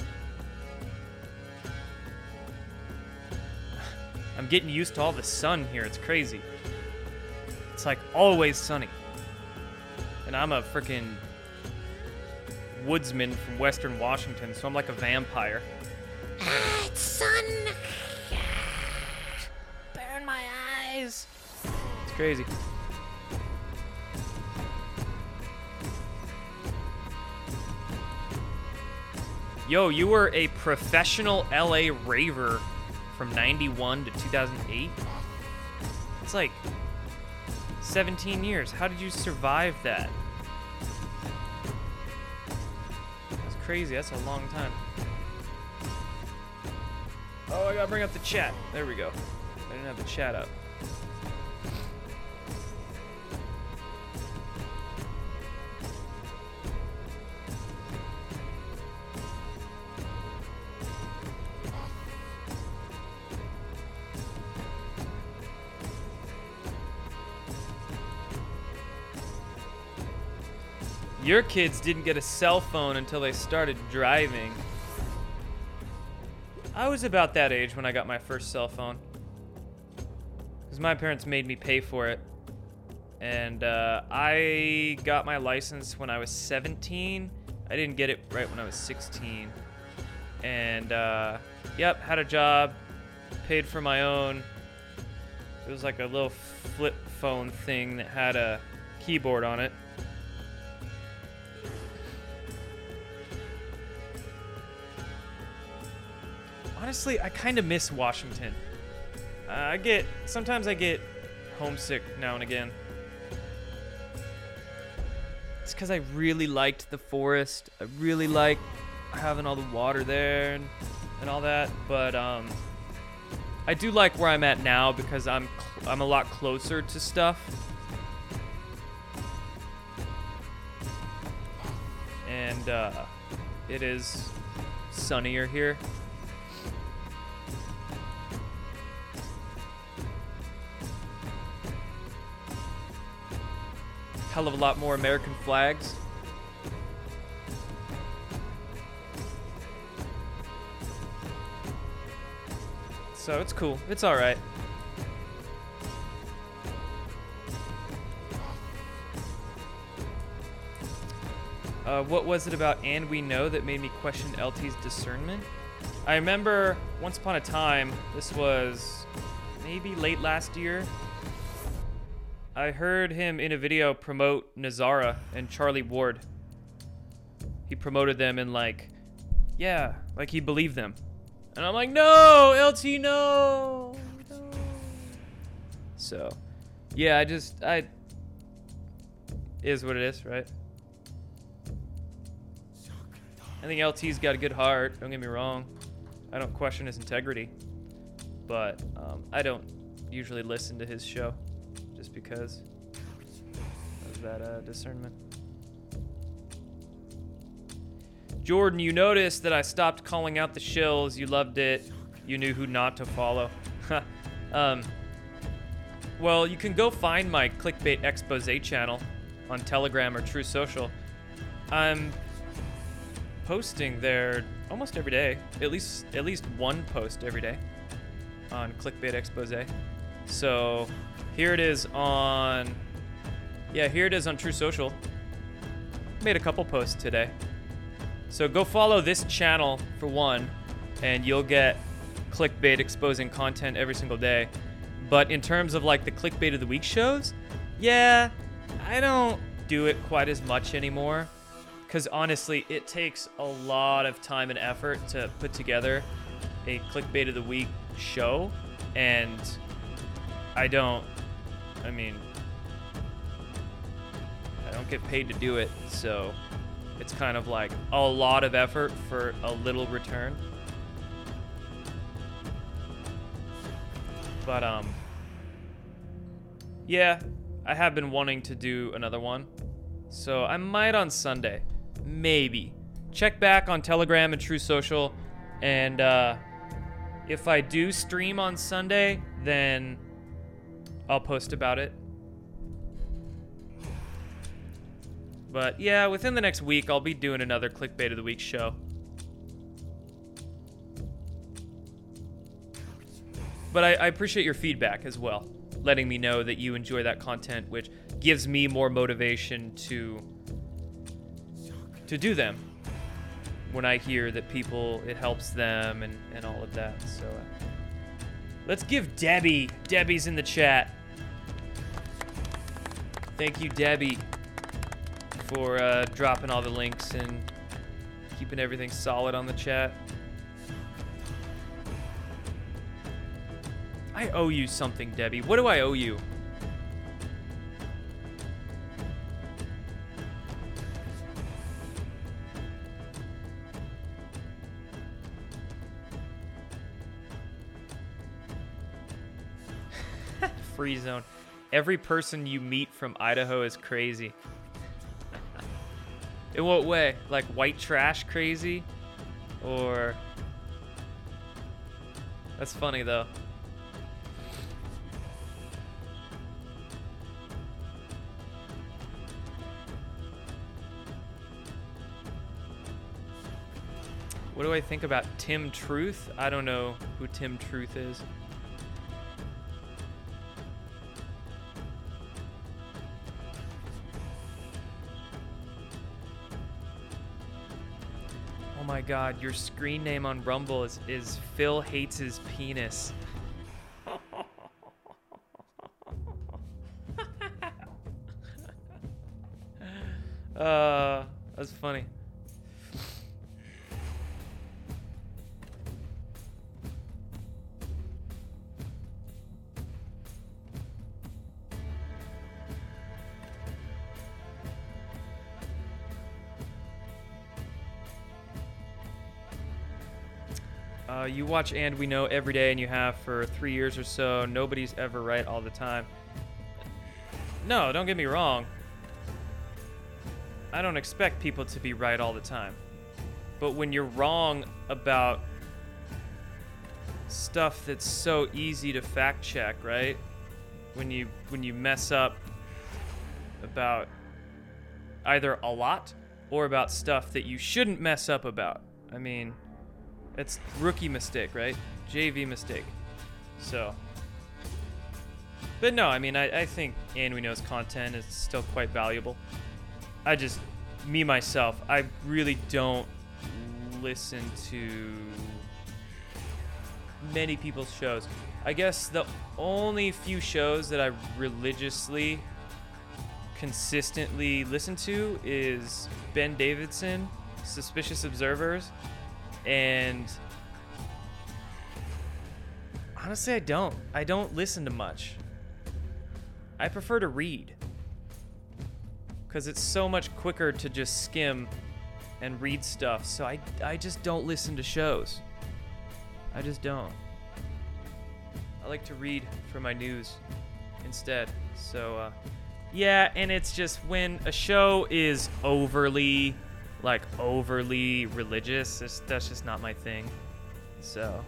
I'm getting used to all the sun here. It's crazy. It's like always sunny. And I'm a freaking woodsman from Western Washington, so I'm like a vampire. Ah, it's sun. Burn my eyes. It's crazy. Yo, you were a professional L A raver from ninety-one to two thousand eight? It's like seventeen years. How did you survive that? That's crazy. That's a long time. Oh, I gotta bring up the chat. There we go. I didn't have the chat up. Your kids didn't get a cell phone until they started driving. I was about that age when I got my first cell phone. Because my parents made me pay for it. And uh, I got my license when I was seventeen. I didn't get it right when I was sixteen. And, uh, yep, had a job. Paid for my own. It was like a little flip phone thing that had a keyboard on it. Honestly, I kind of miss Washington. Uh, I get, sometimes I get homesick now and again. It's because I really liked the forest. I really liked having all the water there and, and all that. But um, I do like where I'm at now because I'm cl- I'm a lot closer to stuff. And uh, it is sunnier here. Hell of a lot more American flags. So it's cool. It's all right. Uh, what was it about And We Know that made me question L T's discernment? I remember once upon a time, this was maybe late last year, I heard him in a video promote Nazara and Charlie Ward. He promoted them and like, yeah, like he believed them. And I'm like, no, L T, no, no. So, yeah, I just, I, is what it is, right? I think L T's got a good heart, don't get me wrong. I don't question his integrity. But um, I don't usually listen to his show. Just because of that uh, discernment. Jordan, you noticed that I stopped calling out the shills. You loved it. You knew who not to follow. um, well, you can go find my Clickbait Expose channel on Telegram or True Social. I'm posting there almost every day, at least at least one post every day on Clickbait Expose. So here it is on, yeah, here it is on True Social. Made a couple posts today. So go follow this channel for one, and you'll get clickbait exposing content every single day. But in terms of like the Clickbait of the Week shows, yeah, I don't do it quite as much anymore. Because honestly, it takes a lot of time and effort to put together a Clickbait of the Week show. And I don't, I mean, I don't get paid to do it. So it's kind of like a lot of effort for a little return. But, um, yeah, I have been wanting to do another one. So I might on Sunday. Maybe. Check back on Telegram and True Social. And, uh, if I do stream on Sunday, then I'll post about it. But, yeah, within the next week, I'll be doing another Clickbait of the Week show. But I, I appreciate your feedback as well, letting me know that you enjoy that content, which gives me more motivation to to do them. When I hear that people, it helps them and, and all of that. So uh, let's give Debbie. Debbie's in the chat. Thank you, Debbie, for uh, dropping all the links and keeping everything solid on the chat. I owe you something, Debbie. What do I owe you? Free zone. Every person you meet from Idaho is crazy. In what way? Like white trash crazy? Or... That's funny though. What do I think about Tim Truth? I don't know who Tim Truth is. Oh my god, your screen name on Rumble is, is Phil Hates His Penis. uh, that's funny. Uh, you watch And We Know every day, and you have for three years or so. Nobody's ever right all the time. No, don't get me wrong. I don't expect people to be right all the time. But when you're wrong about stuff that's so easy to fact check, right? When you when you mess up about either a lot or about stuff that you shouldn't mess up about. I mean, it's rookie mistake, right? J V mistake. So, but no, I mean, I, I think And We Know's content is still quite valuable. I just, me myself, I really don't listen to many people's shows. I guess the only few shows that I religiously, consistently listen to is Ben Davidson, Suspicious Observers, and honestly, I don't. I don't listen to much. I prefer to read, because it's so much quicker to just skim and read stuff. So I, I just don't listen to shows. I just don't. I like to read for my news instead. So, uh, yeah, and it's just when a show is overly, like, overly religious, it's, that's just not my thing. So,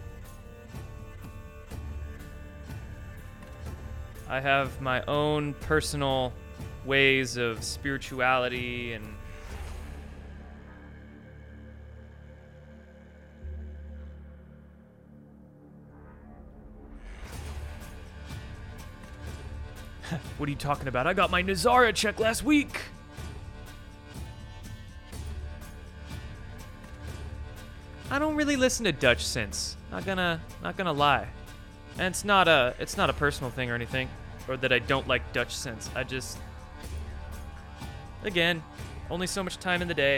I have my own personal ways of spirituality and What are you talking about? I got my Nazara check last week. I don't really listen to Dutch synths. Not gonna, not gonna lie. And it's not a, it's not a personal thing or anything, or that I don't like Dutch synths. I just, again, only so much time in the day,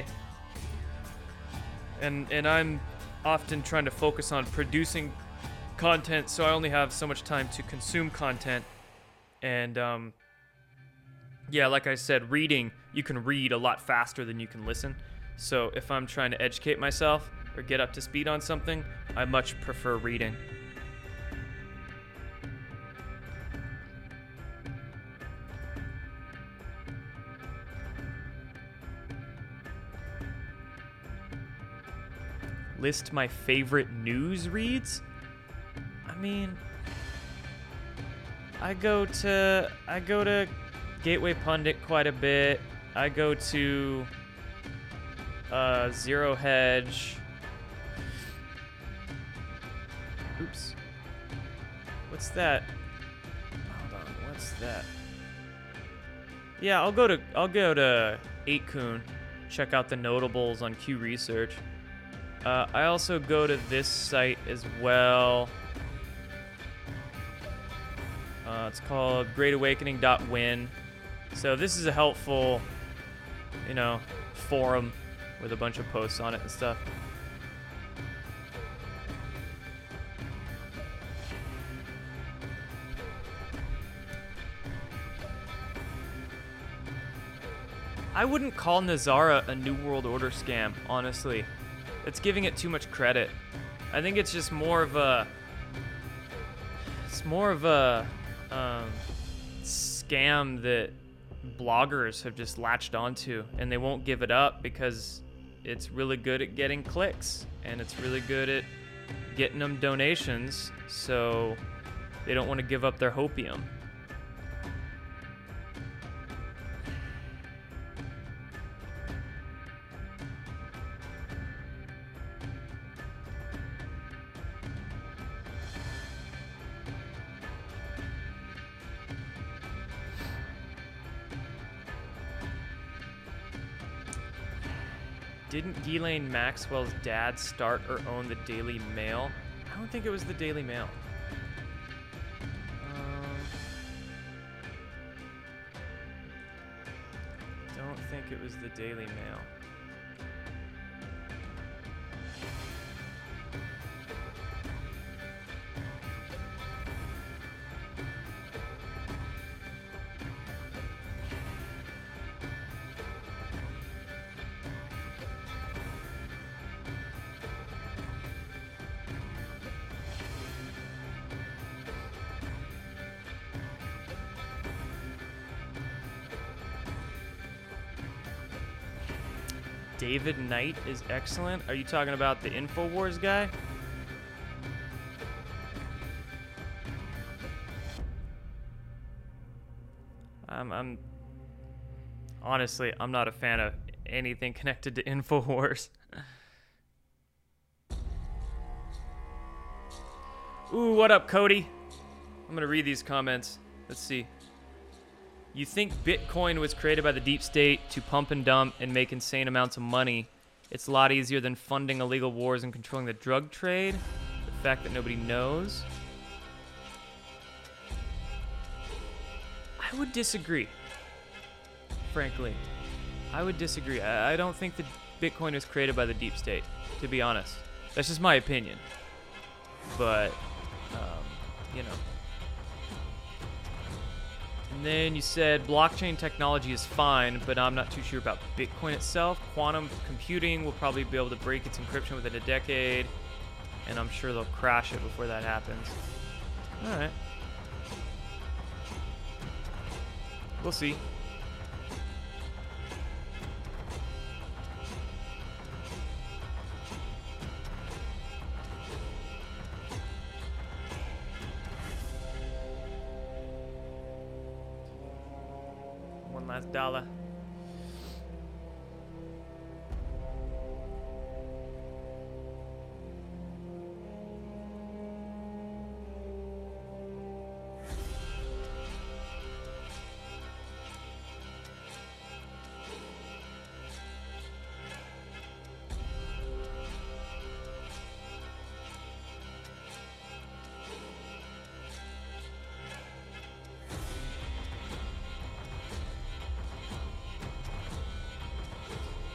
and and I'm often trying to focus on producing content, so I only have so much time to consume content. And um, yeah, like I said, reading, you can read a lot faster than you can listen. So if I'm trying to educate myself or get up to speed on something, I much prefer reading. List my favorite news reads? I mean, I go to I go to Gateway Pundit quite a bit. I go to uh, Zero Hedge. Oops. What's that? Hold on. What's that? Yeah, I'll go to I'll go to eight kun. Check out the notables on Q Research. Uh, I also go to this site as well. Uh, it's called great awakening dot win. So this is a helpful, you know, forum with a bunch of posts on it and stuff. I wouldn't call Nazara a New World Order scam, honestly. It's giving it too much credit. I think it's just more of a, it's more of a um, scam that bloggers have just latched onto, and they won't give it up because it's really good at getting clicks, and it's really good at getting them donations, so they don't want to give up their hopium. Didn't Ghislaine Maxwell's dad start or own the Daily Mail? I don't think it was the Daily Mail. Um, don't think it was the Daily Mail. David Knight is excellent. Are you talking about the InfoWars guy? I'm, I'm honestly, I'm not a fan of anything connected to InfoWars. Ooh, what up, Cody? I'm gonna read these comments. Let's see. You think Bitcoin was created by the deep state to pump and dump and make insane amounts of money? It's a lot easier than funding illegal wars and controlling the drug trade. The fact that nobody knows. I would disagree. Frankly, I would disagree. I, I don't think that Bitcoin was created by the deep state, to be honest. That's just my opinion. But, um, you know. And then you said blockchain technology is fine, but I'm not too sure about Bitcoin itself. Quantum computing will probably be able to break its encryption within a decade, and I'm sure they'll crash it before that happens. All right. We'll see. One last dollar.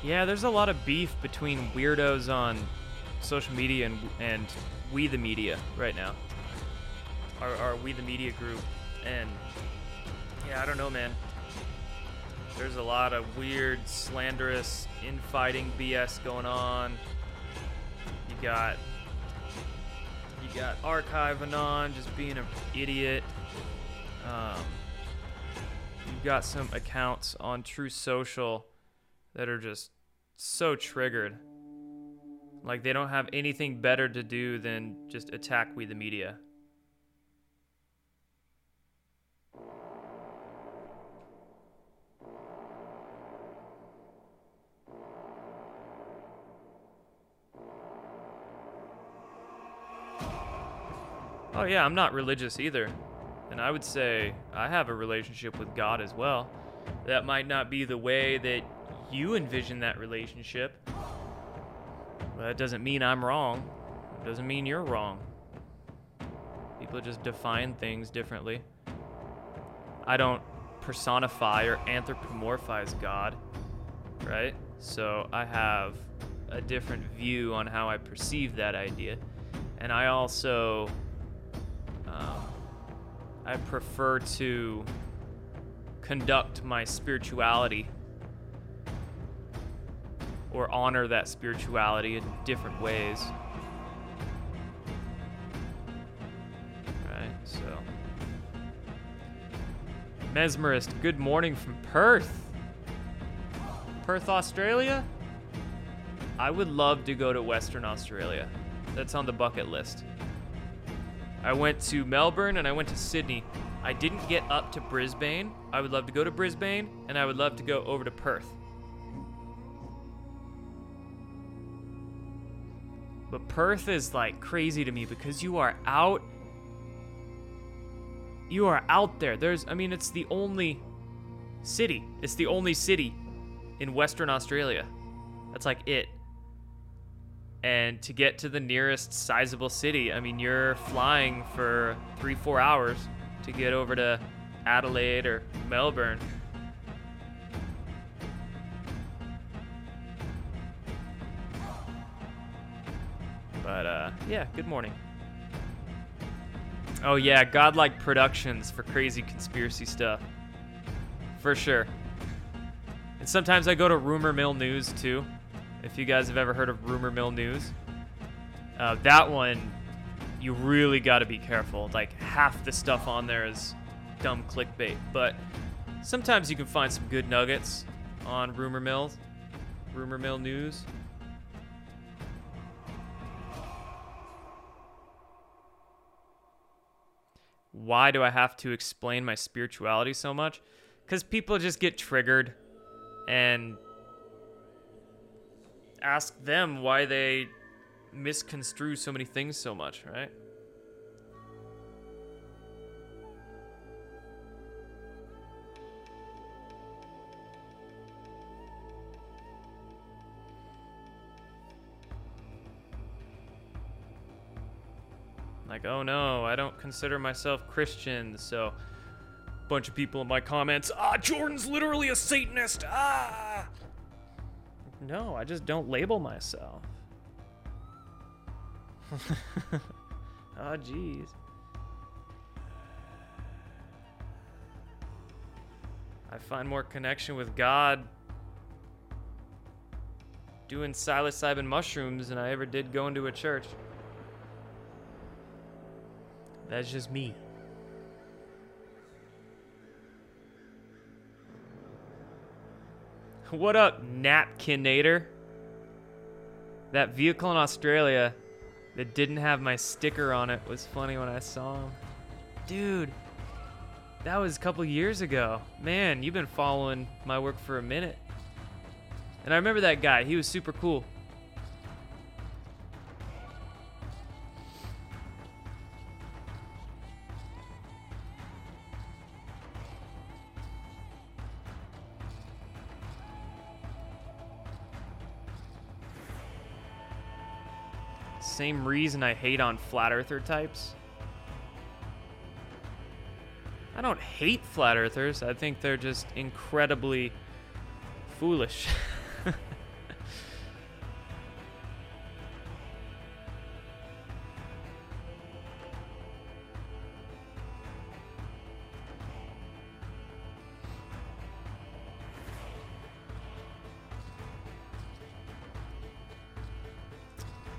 Yeah, there's a lot of beef between weirdos on social media and and We the Media right now. Our, our We the Media group. And yeah, I don't know, man. There's a lot of weird, slanderous, infighting B S going on. You got you got Archive Anon just being an idiot. Um, you've got some accounts on True Social that are just so triggered. Like they don't have anything better to do than just attack We the Media. Oh yeah, I'm not religious either. And I would say I have a relationship with God as well. That might not be the way that you envision that relationship. But that doesn't mean I'm wrong. It doesn't mean you're wrong. People just define things differently. I don't personify or anthropomorphize God, right? So I have a different view on how I perceive that idea. And I also... Um, I prefer to conduct my spirituality or honor that spirituality in different ways. Right, so. Mesmerist, good morning from Perth. Perth, Australia? I would love to go to Western Australia. That's on the bucket list. I went to Melbourne and I went to Sydney. I didn't get up to Brisbane. I would love to go to Brisbane, and I would love to go over to Perth. But Perth is like crazy to me because you are out. You are out there. There's, I mean, it's the only city. It's the only city in Western Australia. That's like it. And to get to the nearest sizable city, I mean, you're flying for three, four hours to get over to Adelaide or Melbourne. But, uh, yeah, good morning. Oh, yeah, Godlike Productions for crazy conspiracy stuff. For sure. And sometimes I go to Rumor Mill News, too. If you guys have ever heard of Rumor Mill News. Uh, that one, you really got to be careful. Like, half the stuff on there is dumb clickbait. But sometimes you can find some good nuggets on Rumor Mill. Rumor Mill News. Why do I have to explain my spirituality so much? Because people just get triggered and ask them why they misconstrue so many things so much, right? Like, oh no, I don't consider myself Christian, so a bunch of people in my comments, ah, Jordan's literally a Satanist, ah! No, I just don't label myself. Oh, jeez. I find more connection with God doing psilocybin mushrooms than I ever did going to a church. That's just me. What up, Napkinator? That vehicle in Australia that didn't have my sticker on it was funny when I saw him. Dude, that was a couple years ago. Man, you've been following my work for a minute. And I remember that guy. He was super cool. Same reason I hate on flat earther types. I don't hate flat earthers. I think they're just incredibly foolish.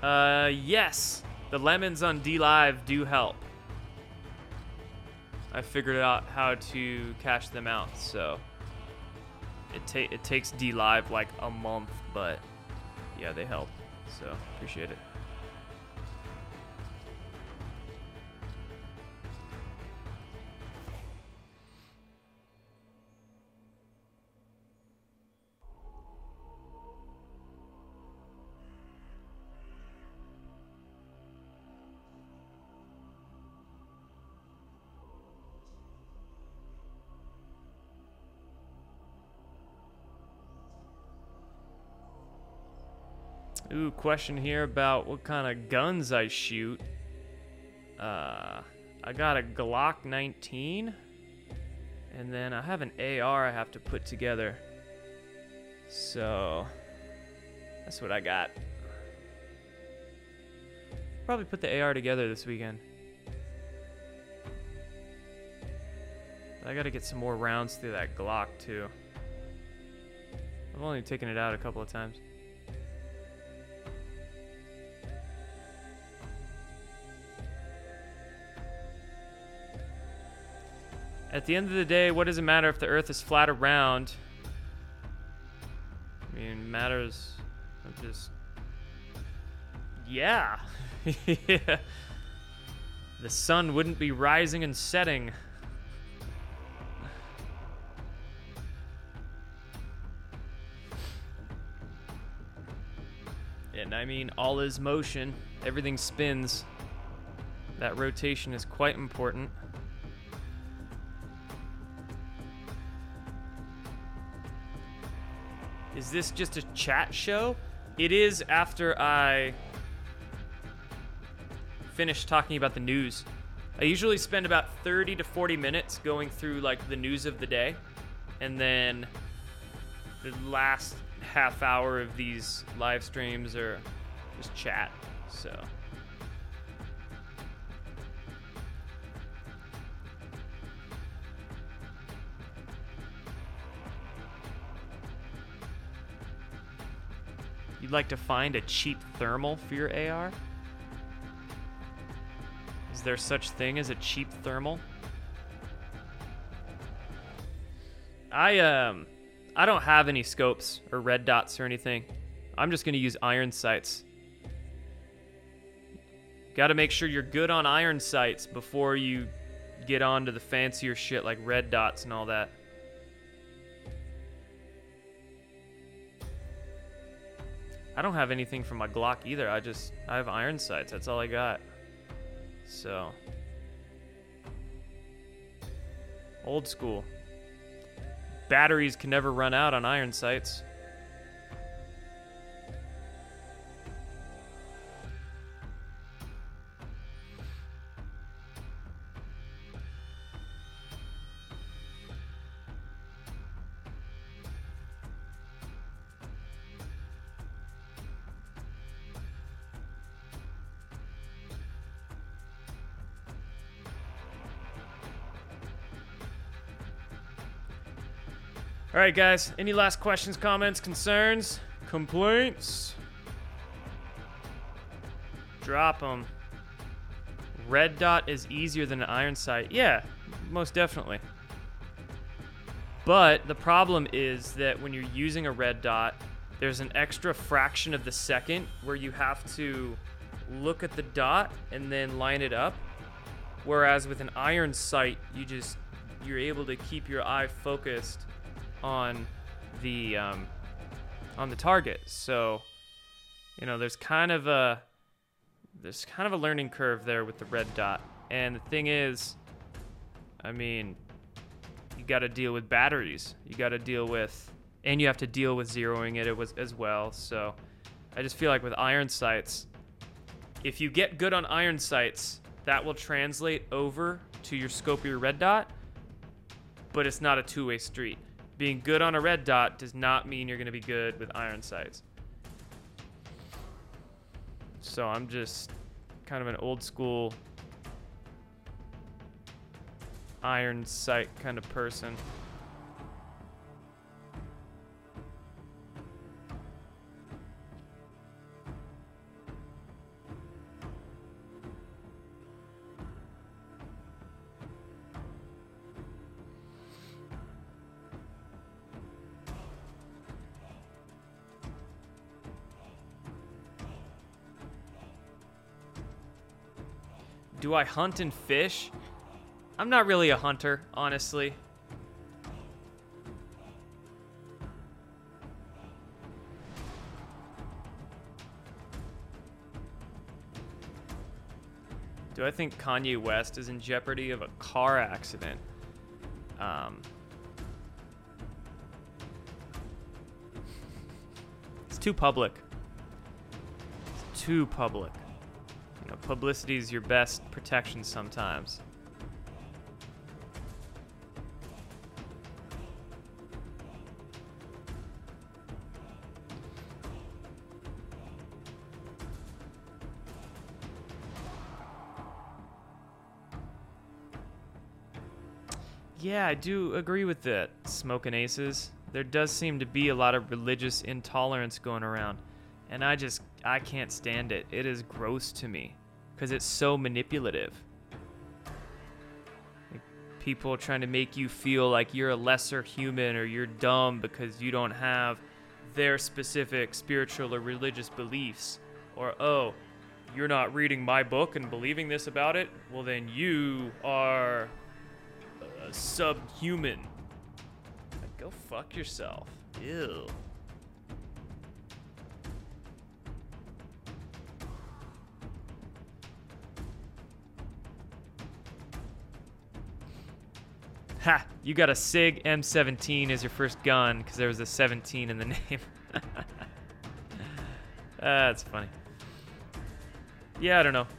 Uh, yes. The lemons on D Live do help. I figured out how to cash them out, so it ta it takes D Live like a month, but yeah, they help. So appreciate it. Ooh, question here about what kind of guns I shoot. Uh, I got a Glock nineteen, and then I have an A R I have to put together. So, that's what I got. Probably put the A R together this weekend. But I gotta get some more rounds through that Glock, too. I've only taken it out a couple of times. At the end of the day, what does it matter if the Earth is flat or round? I mean, it matters. I'm just, yeah. Yeah. The sun wouldn't be rising and setting. And I mean, all is motion. Everything spins. That rotation is quite important. Is this just a chat show? It is after I finish talking about the news. I usually spend about thirty to forty minutes going through like the news of the day, and then the last half hour of these live streams are just chat. So you'd like to find a cheap thermal for your A R? Is there such thing as a cheap thermal? I um I don't have any scopes or red dots or anything. I'm just gonna use iron sights. Gotta make sure you're good on iron sights before you get on to the fancier shit like red dots and all that. I don't have anything from my Glock either. I just, I have iron sights. That's all I got. So. Old school. Batteries can never run out on iron sights. All right, guys. Any last questions, comments, concerns, complaints? Drop them. Red dot is easier than an iron sight. Yeah, most definitely. But the problem is that when you're using a red dot, there's an extra fraction of the second where you have to look at the dot and then line it up. Whereas with an iron sight, you just, you're able to keep your eye focused on the um, on the target. So, you know, there's kind of a there's kind of a learning curve there with the red dot. And the thing is, I mean, you got to deal with batteries. You got to deal with, and you have to deal with zeroing it as well. So, I just feel like with iron sights, if you get good on iron sights, that will translate over to your scope of your red dot. But it's not a two-way street. Being good on a red dot does not mean you're going to be good with iron sights. So I'm just kind of an old school iron sight kind of person. Do I hunt and fish? I'm not really a hunter, honestly. Do I think Kanye West is in jeopardy of a car accident? Um, it's too public. It's too public. You know, publicity is your best protection sometimes. Yeah, I do agree with that, Smoking Aces. There does seem to be a lot of religious intolerance going around, and I just, I can't stand it. It is gross to me, because it's so manipulative. Like, people trying to make you feel like you're a lesser human or you're dumb because you don't have their specific spiritual or religious beliefs. Or, oh, you're not reading my book and believing this about it? Well, then you are subhuman. Like, go fuck yourself. Ew. Ha! You got a SIG M seventeen as your first gun because there was a seventeen in the name. That's funny. Yeah, I don't know.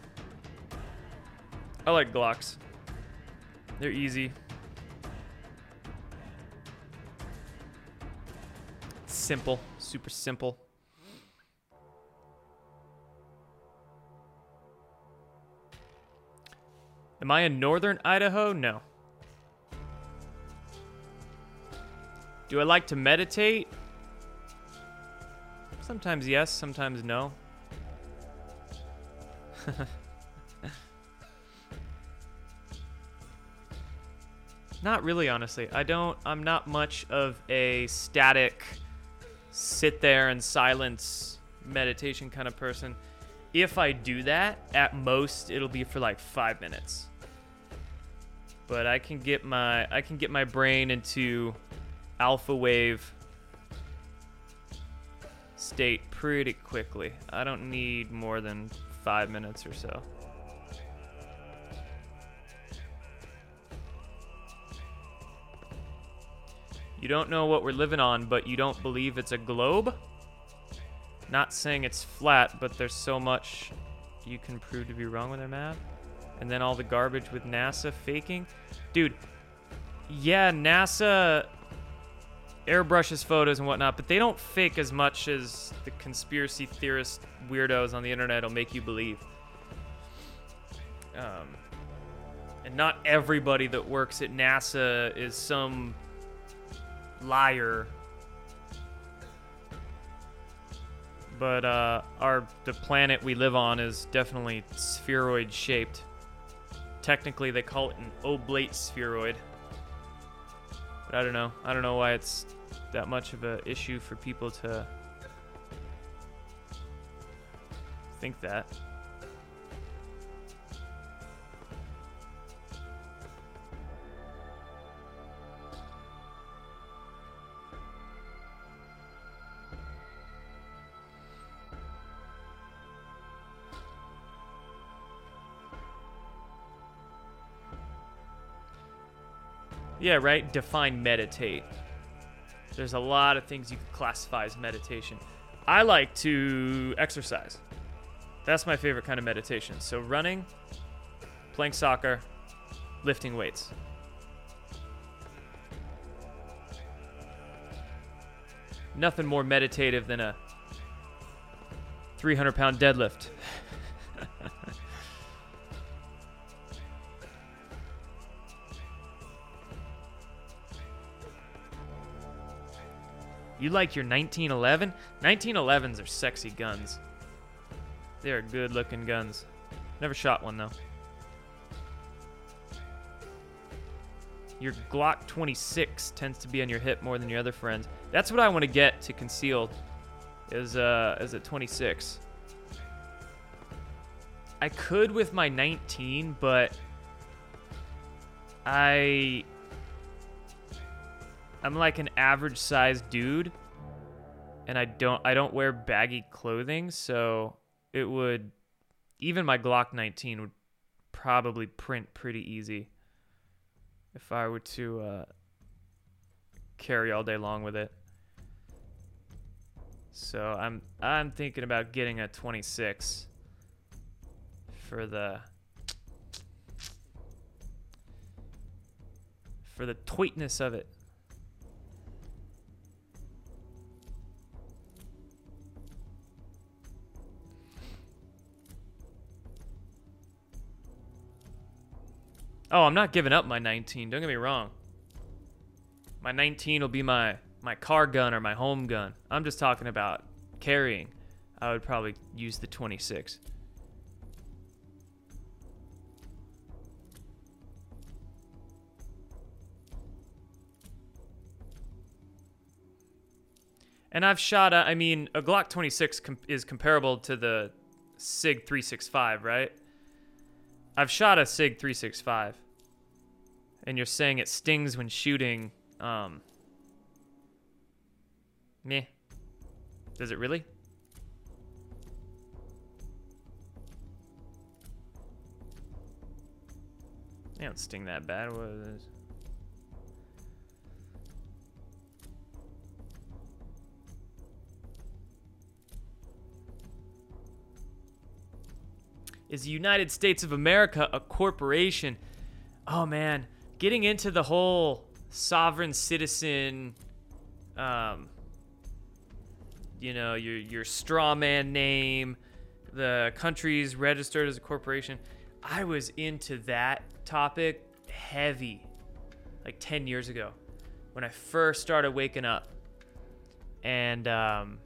I like Glocks. They're easy. Simple, super simple. Am I in northern Idaho? No. Do I like to meditate? Sometimes yes, sometimes no. Not really, honestly. I don't, I'm not much of a static, sit there in silence meditation kind of person. If I do that, at most it'll be for like five minutes. But I can get my I can get my brain into alpha wave state pretty quickly. I don't need more than five minutes or so. You don't know what we're living on, but you don't believe it's a globe? Not saying it's flat, but there's so much you can prove to be wrong with their math. And then all the garbage with NASA faking. Dude, yeah, NASA airbrushes photos and whatnot, but they don't fake as much as the conspiracy theorist weirdos on the internet will make you believe. Um, and not everybody that works at NASA is some liar. But uh, our the planet we live on is definitely spheroid shaped. Technically, they call it an oblate spheroid. But I don't know. I don't know why it's that much of an issue for people to think that. Yeah, right? Define meditate. There's a lot of things you can classify as meditation. I like to exercise. That's my favorite kind of meditation. So running, playing soccer, lifting weights. Nothing more meditative than a three hundred pound deadlift. You like your nineteen eleven? nineteen elevens are sexy guns. They are good looking guns. Never shot one though. Your Glock twenty-six tends to be on your hip more than your other friends. That's what I want to get to concealed. Is uh is a twenty-six. I could with my nineteen, but I I'm like an average sized dude, and I don't I don't wear baggy clothing, so it would, even my Glock nineteen would probably print pretty easy if I were to uh, carry all day long with it. So I'm I'm thinking about getting a twenty-six for the for the tweetness of it. Oh, I'm not giving up my nineteen. Don't get me wrong. My nineteen will be my my car gun or my home gun. I'm just talking about carrying. I would probably use the twenty-six. And I've shot a, I mean, a Glock twenty-six com- is comparable to the SIG three sixty-five, right? I've shot a SIG three sixty-five. And you're saying it stings when shooting. Um, meh. Does it really? They don't sting that bad. What is this? Is the United States of America a corporation? Oh man, getting into the whole sovereign citizen, um, you know, your your straw man name, the country's registered as a corporation. I was into that topic heavy, like ten years ago, when I first started waking up, and um.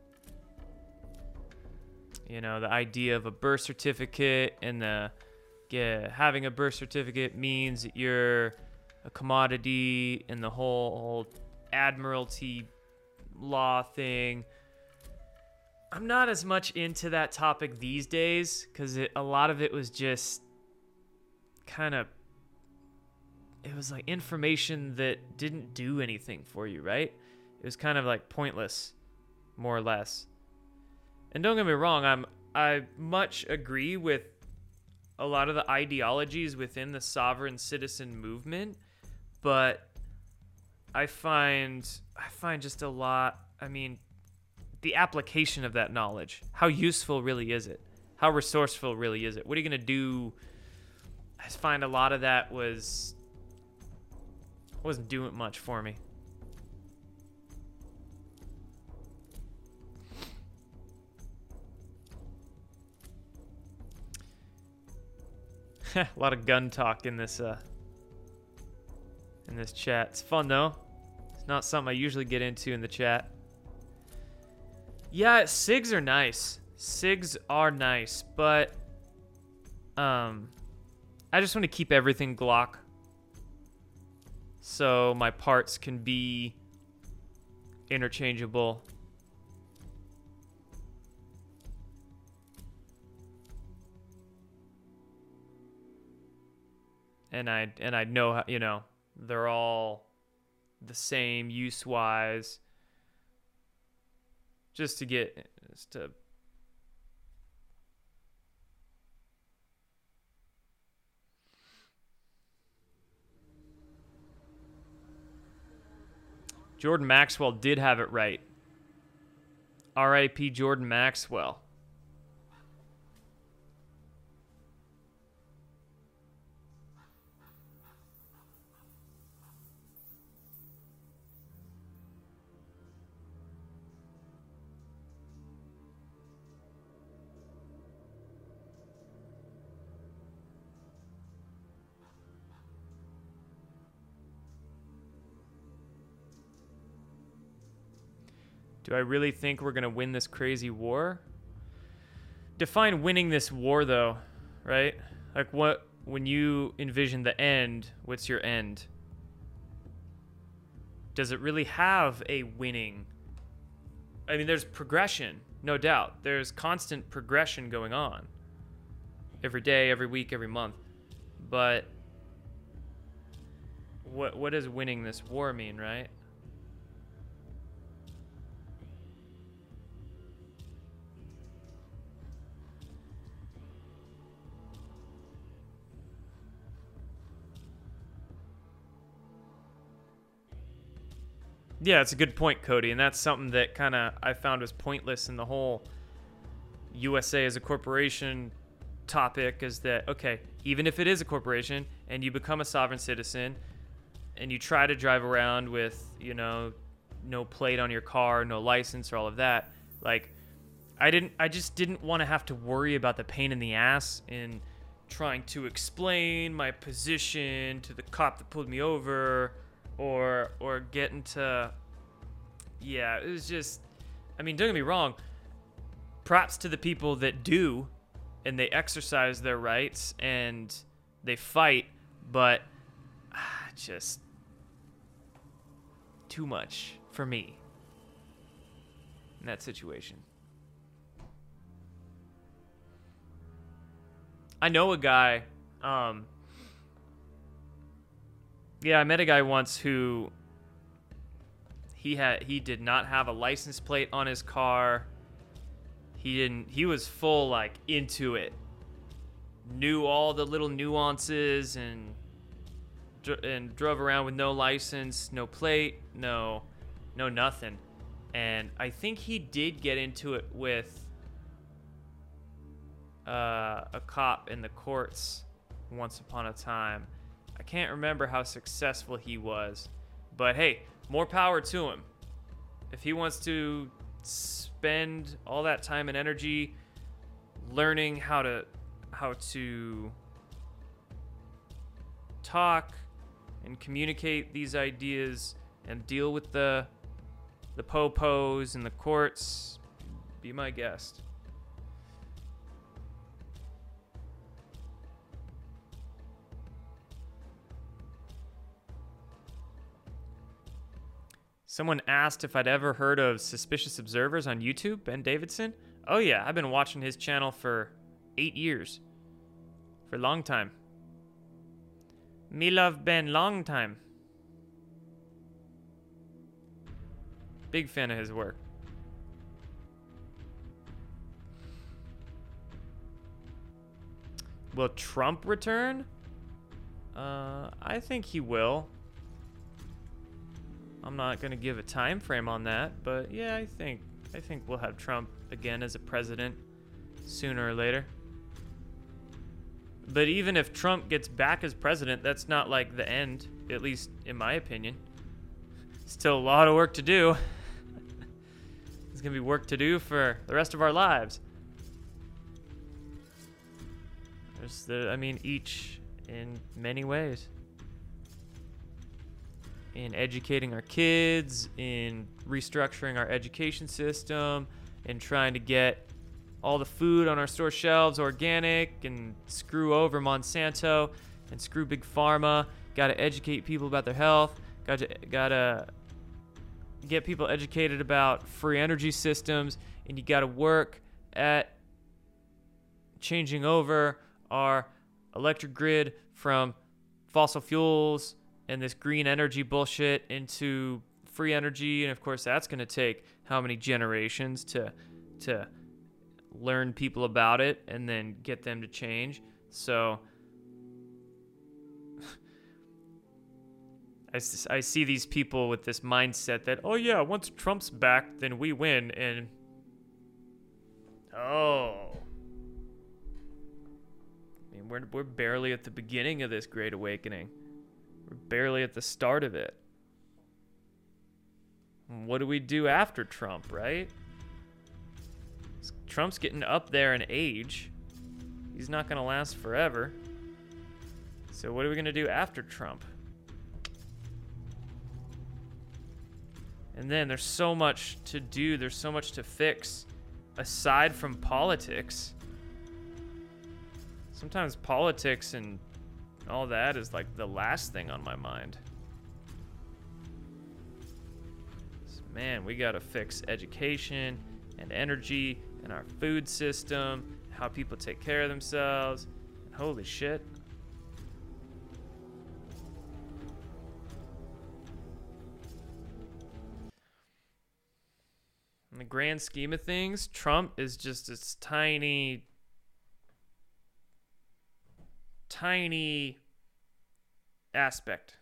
You know, the idea of a birth certificate and the yeah, having a birth certificate means that you're a commodity, and the whole, whole admiralty law thing. I'm not as much into that topic these days because a lot of it was just kind of, it was like information that didn't do anything for you, right? It was kind of like pointless, more or less. And don't get me wrong, I'm I much agree with a lot of the ideologies within the sovereign citizen movement, but I find I find just a lot, I mean, the application of that knowledge. How useful really is it? How resourceful really is it? What are you going to do? I just find a lot of that was wasn't doing much for me. A lot of gun talk in this uh, in this chat. It's fun though. It's not something I usually get into in the chat. Yeah, SIGs are nice. SIGs are nice, but um, I just want to keep everything Glock, so my parts can be interchangeable. And I and I know how, you know, they're all the same use wise. Just to get just to Jordan Maxwell did have it right. R I P Jordan Maxwell. Do I really think we're going to win this crazy war? Define winning this war, though, right? Like, what, when you envision the end, what's your end? Does it really have a winning? I mean, there's progression, no doubt. There's constant progression going on. every day, every week, every month. But what what does winning this war mean, right? Yeah, it's a good point, Cody, and that's something that kind of I found was pointless in the whole U S A as a corporation topic, is that, okay, even if it is a corporation and you become a sovereign citizen and you try to drive around with, you know, no plate on your car, no license, or all of that, like, I didn't, I just didn't want to have to worry about the pain in the ass in trying to explain my position to the cop that pulled me over, or or get into, yeah, it was just, I mean, don't get me wrong, props to the people that do, and they exercise their rights, and they fight, but ah, just too much for me in that situation. I know a guy, um, yeah, I met a guy once who he had he did not have a license plate on his car. He didn't he was full like into it. Knew all the little nuances and and drove around with no license, no plate, no no nothing. And I think he did get into it with uh, a cop in the courts once upon a time. I can't remember how successful he was, but hey, more power to him. If he wants to spend all that time and energy learning how to how to talk and communicate these ideas and deal with the the po-pos in the courts, be my guest. Someone asked if I'd ever heard of Suspicious Observers on YouTube, Ben Davidson. Oh yeah, I've been watching his channel for eight years. For a long time. Me love Ben long time. Big fan of his work. Will Trump return? Uh, I think he will. I'm not going to give a time frame on that, but yeah, I think I think we'll have Trump again as a president sooner or later. But even if Trump gets back as president, that's not like the end, at least in my opinion. Still a lot of work to do. There's going to be work to do for the rest of our lives. There's the, I mean, each in many ways. In educating our kids, in restructuring our education system, in trying to get all the food on our store shelves organic and screw over Monsanto and screw Big Pharma. Got to educate people about their health. Got to got to get people educated about free energy systems, and you got to work at changing over our electric grid from fossil fuels and this green energy bullshit into free energy. And of course, that's going to take how many generations to to learn people about it and then get them to change. So I, I see these people with this mindset that, oh yeah, once Trump's back, then we win. And oh, I mean, we're, we're barely at the beginning of this great awakening. We're barely at the start of it. What do we do after Trump, right? Trump's getting up there in age. He's not going to last forever. So what are we going to do after Trump? And then there's so much to do. There's so much to fix aside from politics. Sometimes politics and all that is like the last thing on my mind. So, man, we got to fix education and energy and our food system, how people take care of themselves, Holy shit. In the grand scheme of things, Trump is just this tiny, tiny aspect.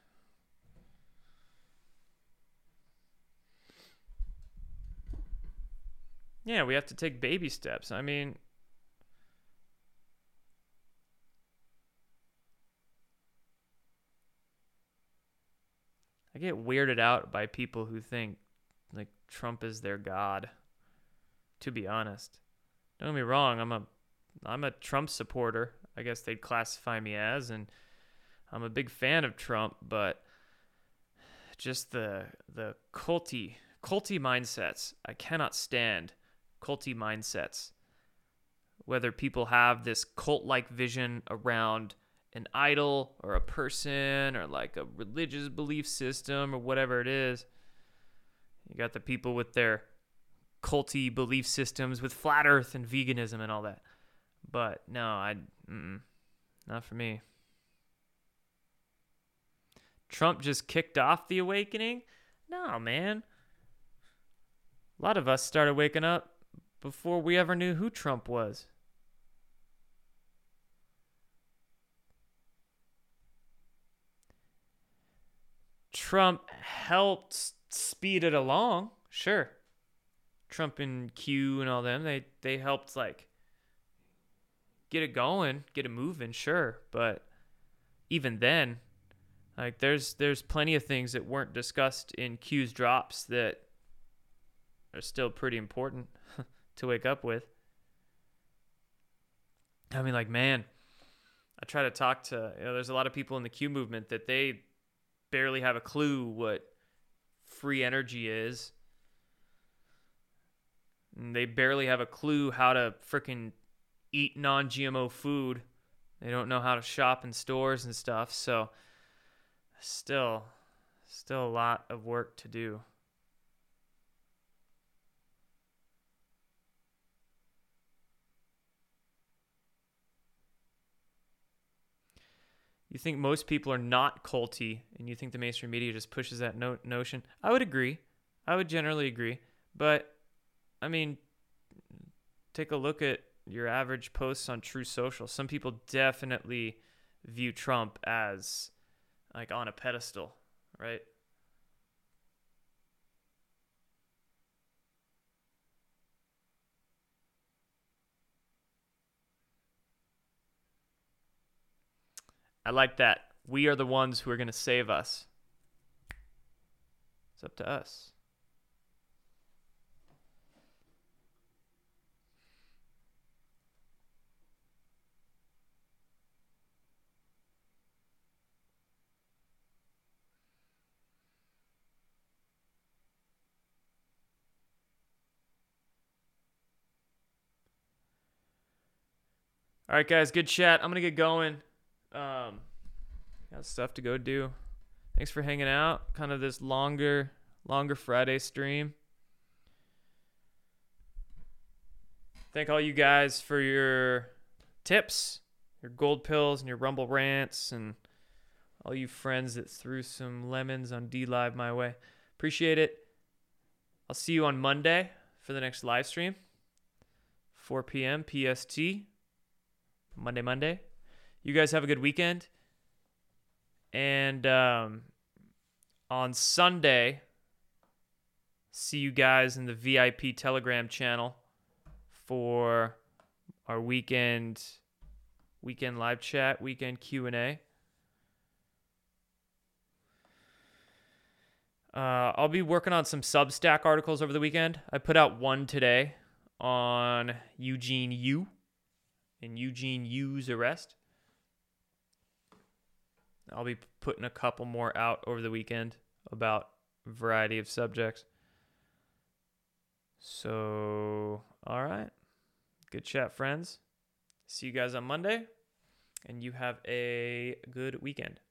Yeah, we have to take baby steps. I mean, I get weirded out by people who think like Trump is their god. To be honest, don't get me wrong. I'm a, I'm a Trump supporter. I guess they'd classify me as, and I'm a big fan of Trump. But just the the culty culty mindsets, I cannot stand culty mindsets. Whether people have this cult-like vision around an idol or a person or like a religious belief system or whatever it is. You got the people with their culty belief systems with flat earth and veganism and all that. But no, I mm-mm, not for me. Trump just kicked off the awakening? No, man. A lot of us started waking up before we ever knew who Trump was. Trump helped speed it along, sure. Trump and Q and all them, they they helped like get it going, get it moving, sure. But even then, like there's there's plenty of things that weren't discussed in Q's drops that are still pretty important to wake up with. I mean, like, man, I try to talk to, you know, there's a lot of people in the Q movement that they barely have a clue what free energy is. And they barely have a clue how to freaking eat non-G M O food. They don't know how to shop in stores and stuff. So still, still a lot of work to do. You think most people are not culty, and you think the mainstream media just pushes that no- notion? I would agree. I would generally agree. But, I mean, take a look at your average posts on True Social. Some people definitely view Trump as, like, on a pedestal, right? I like that. We are the ones who are going to save us. It's up to us. All right, guys, good chat. I'm going to get going. Um, got stuff to go do. Thanks for hanging out. Kind of this longer, longer Friday stream. Thank all you guys for your tips, your gold pills, and your Rumble rants, and all you friends that threw some lemons on D Live my way. Appreciate it. I'll see you on Monday for the next live stream. four p.m. P S T. Monday, Monday. You guys have a good weekend. And um, on Sunday, see you guys in the V I P Telegram channel for our weekend weekend live chat, weekend Q and A. Uh, I'll be working on some Substack articles over the weekend. I put out one today on Eugene Yu and Eugene Yu's arrest. I'll be putting a couple more out over the weekend about a variety of subjects. So, all right. Good chat, friends. See you guys on Monday, and you have a good weekend.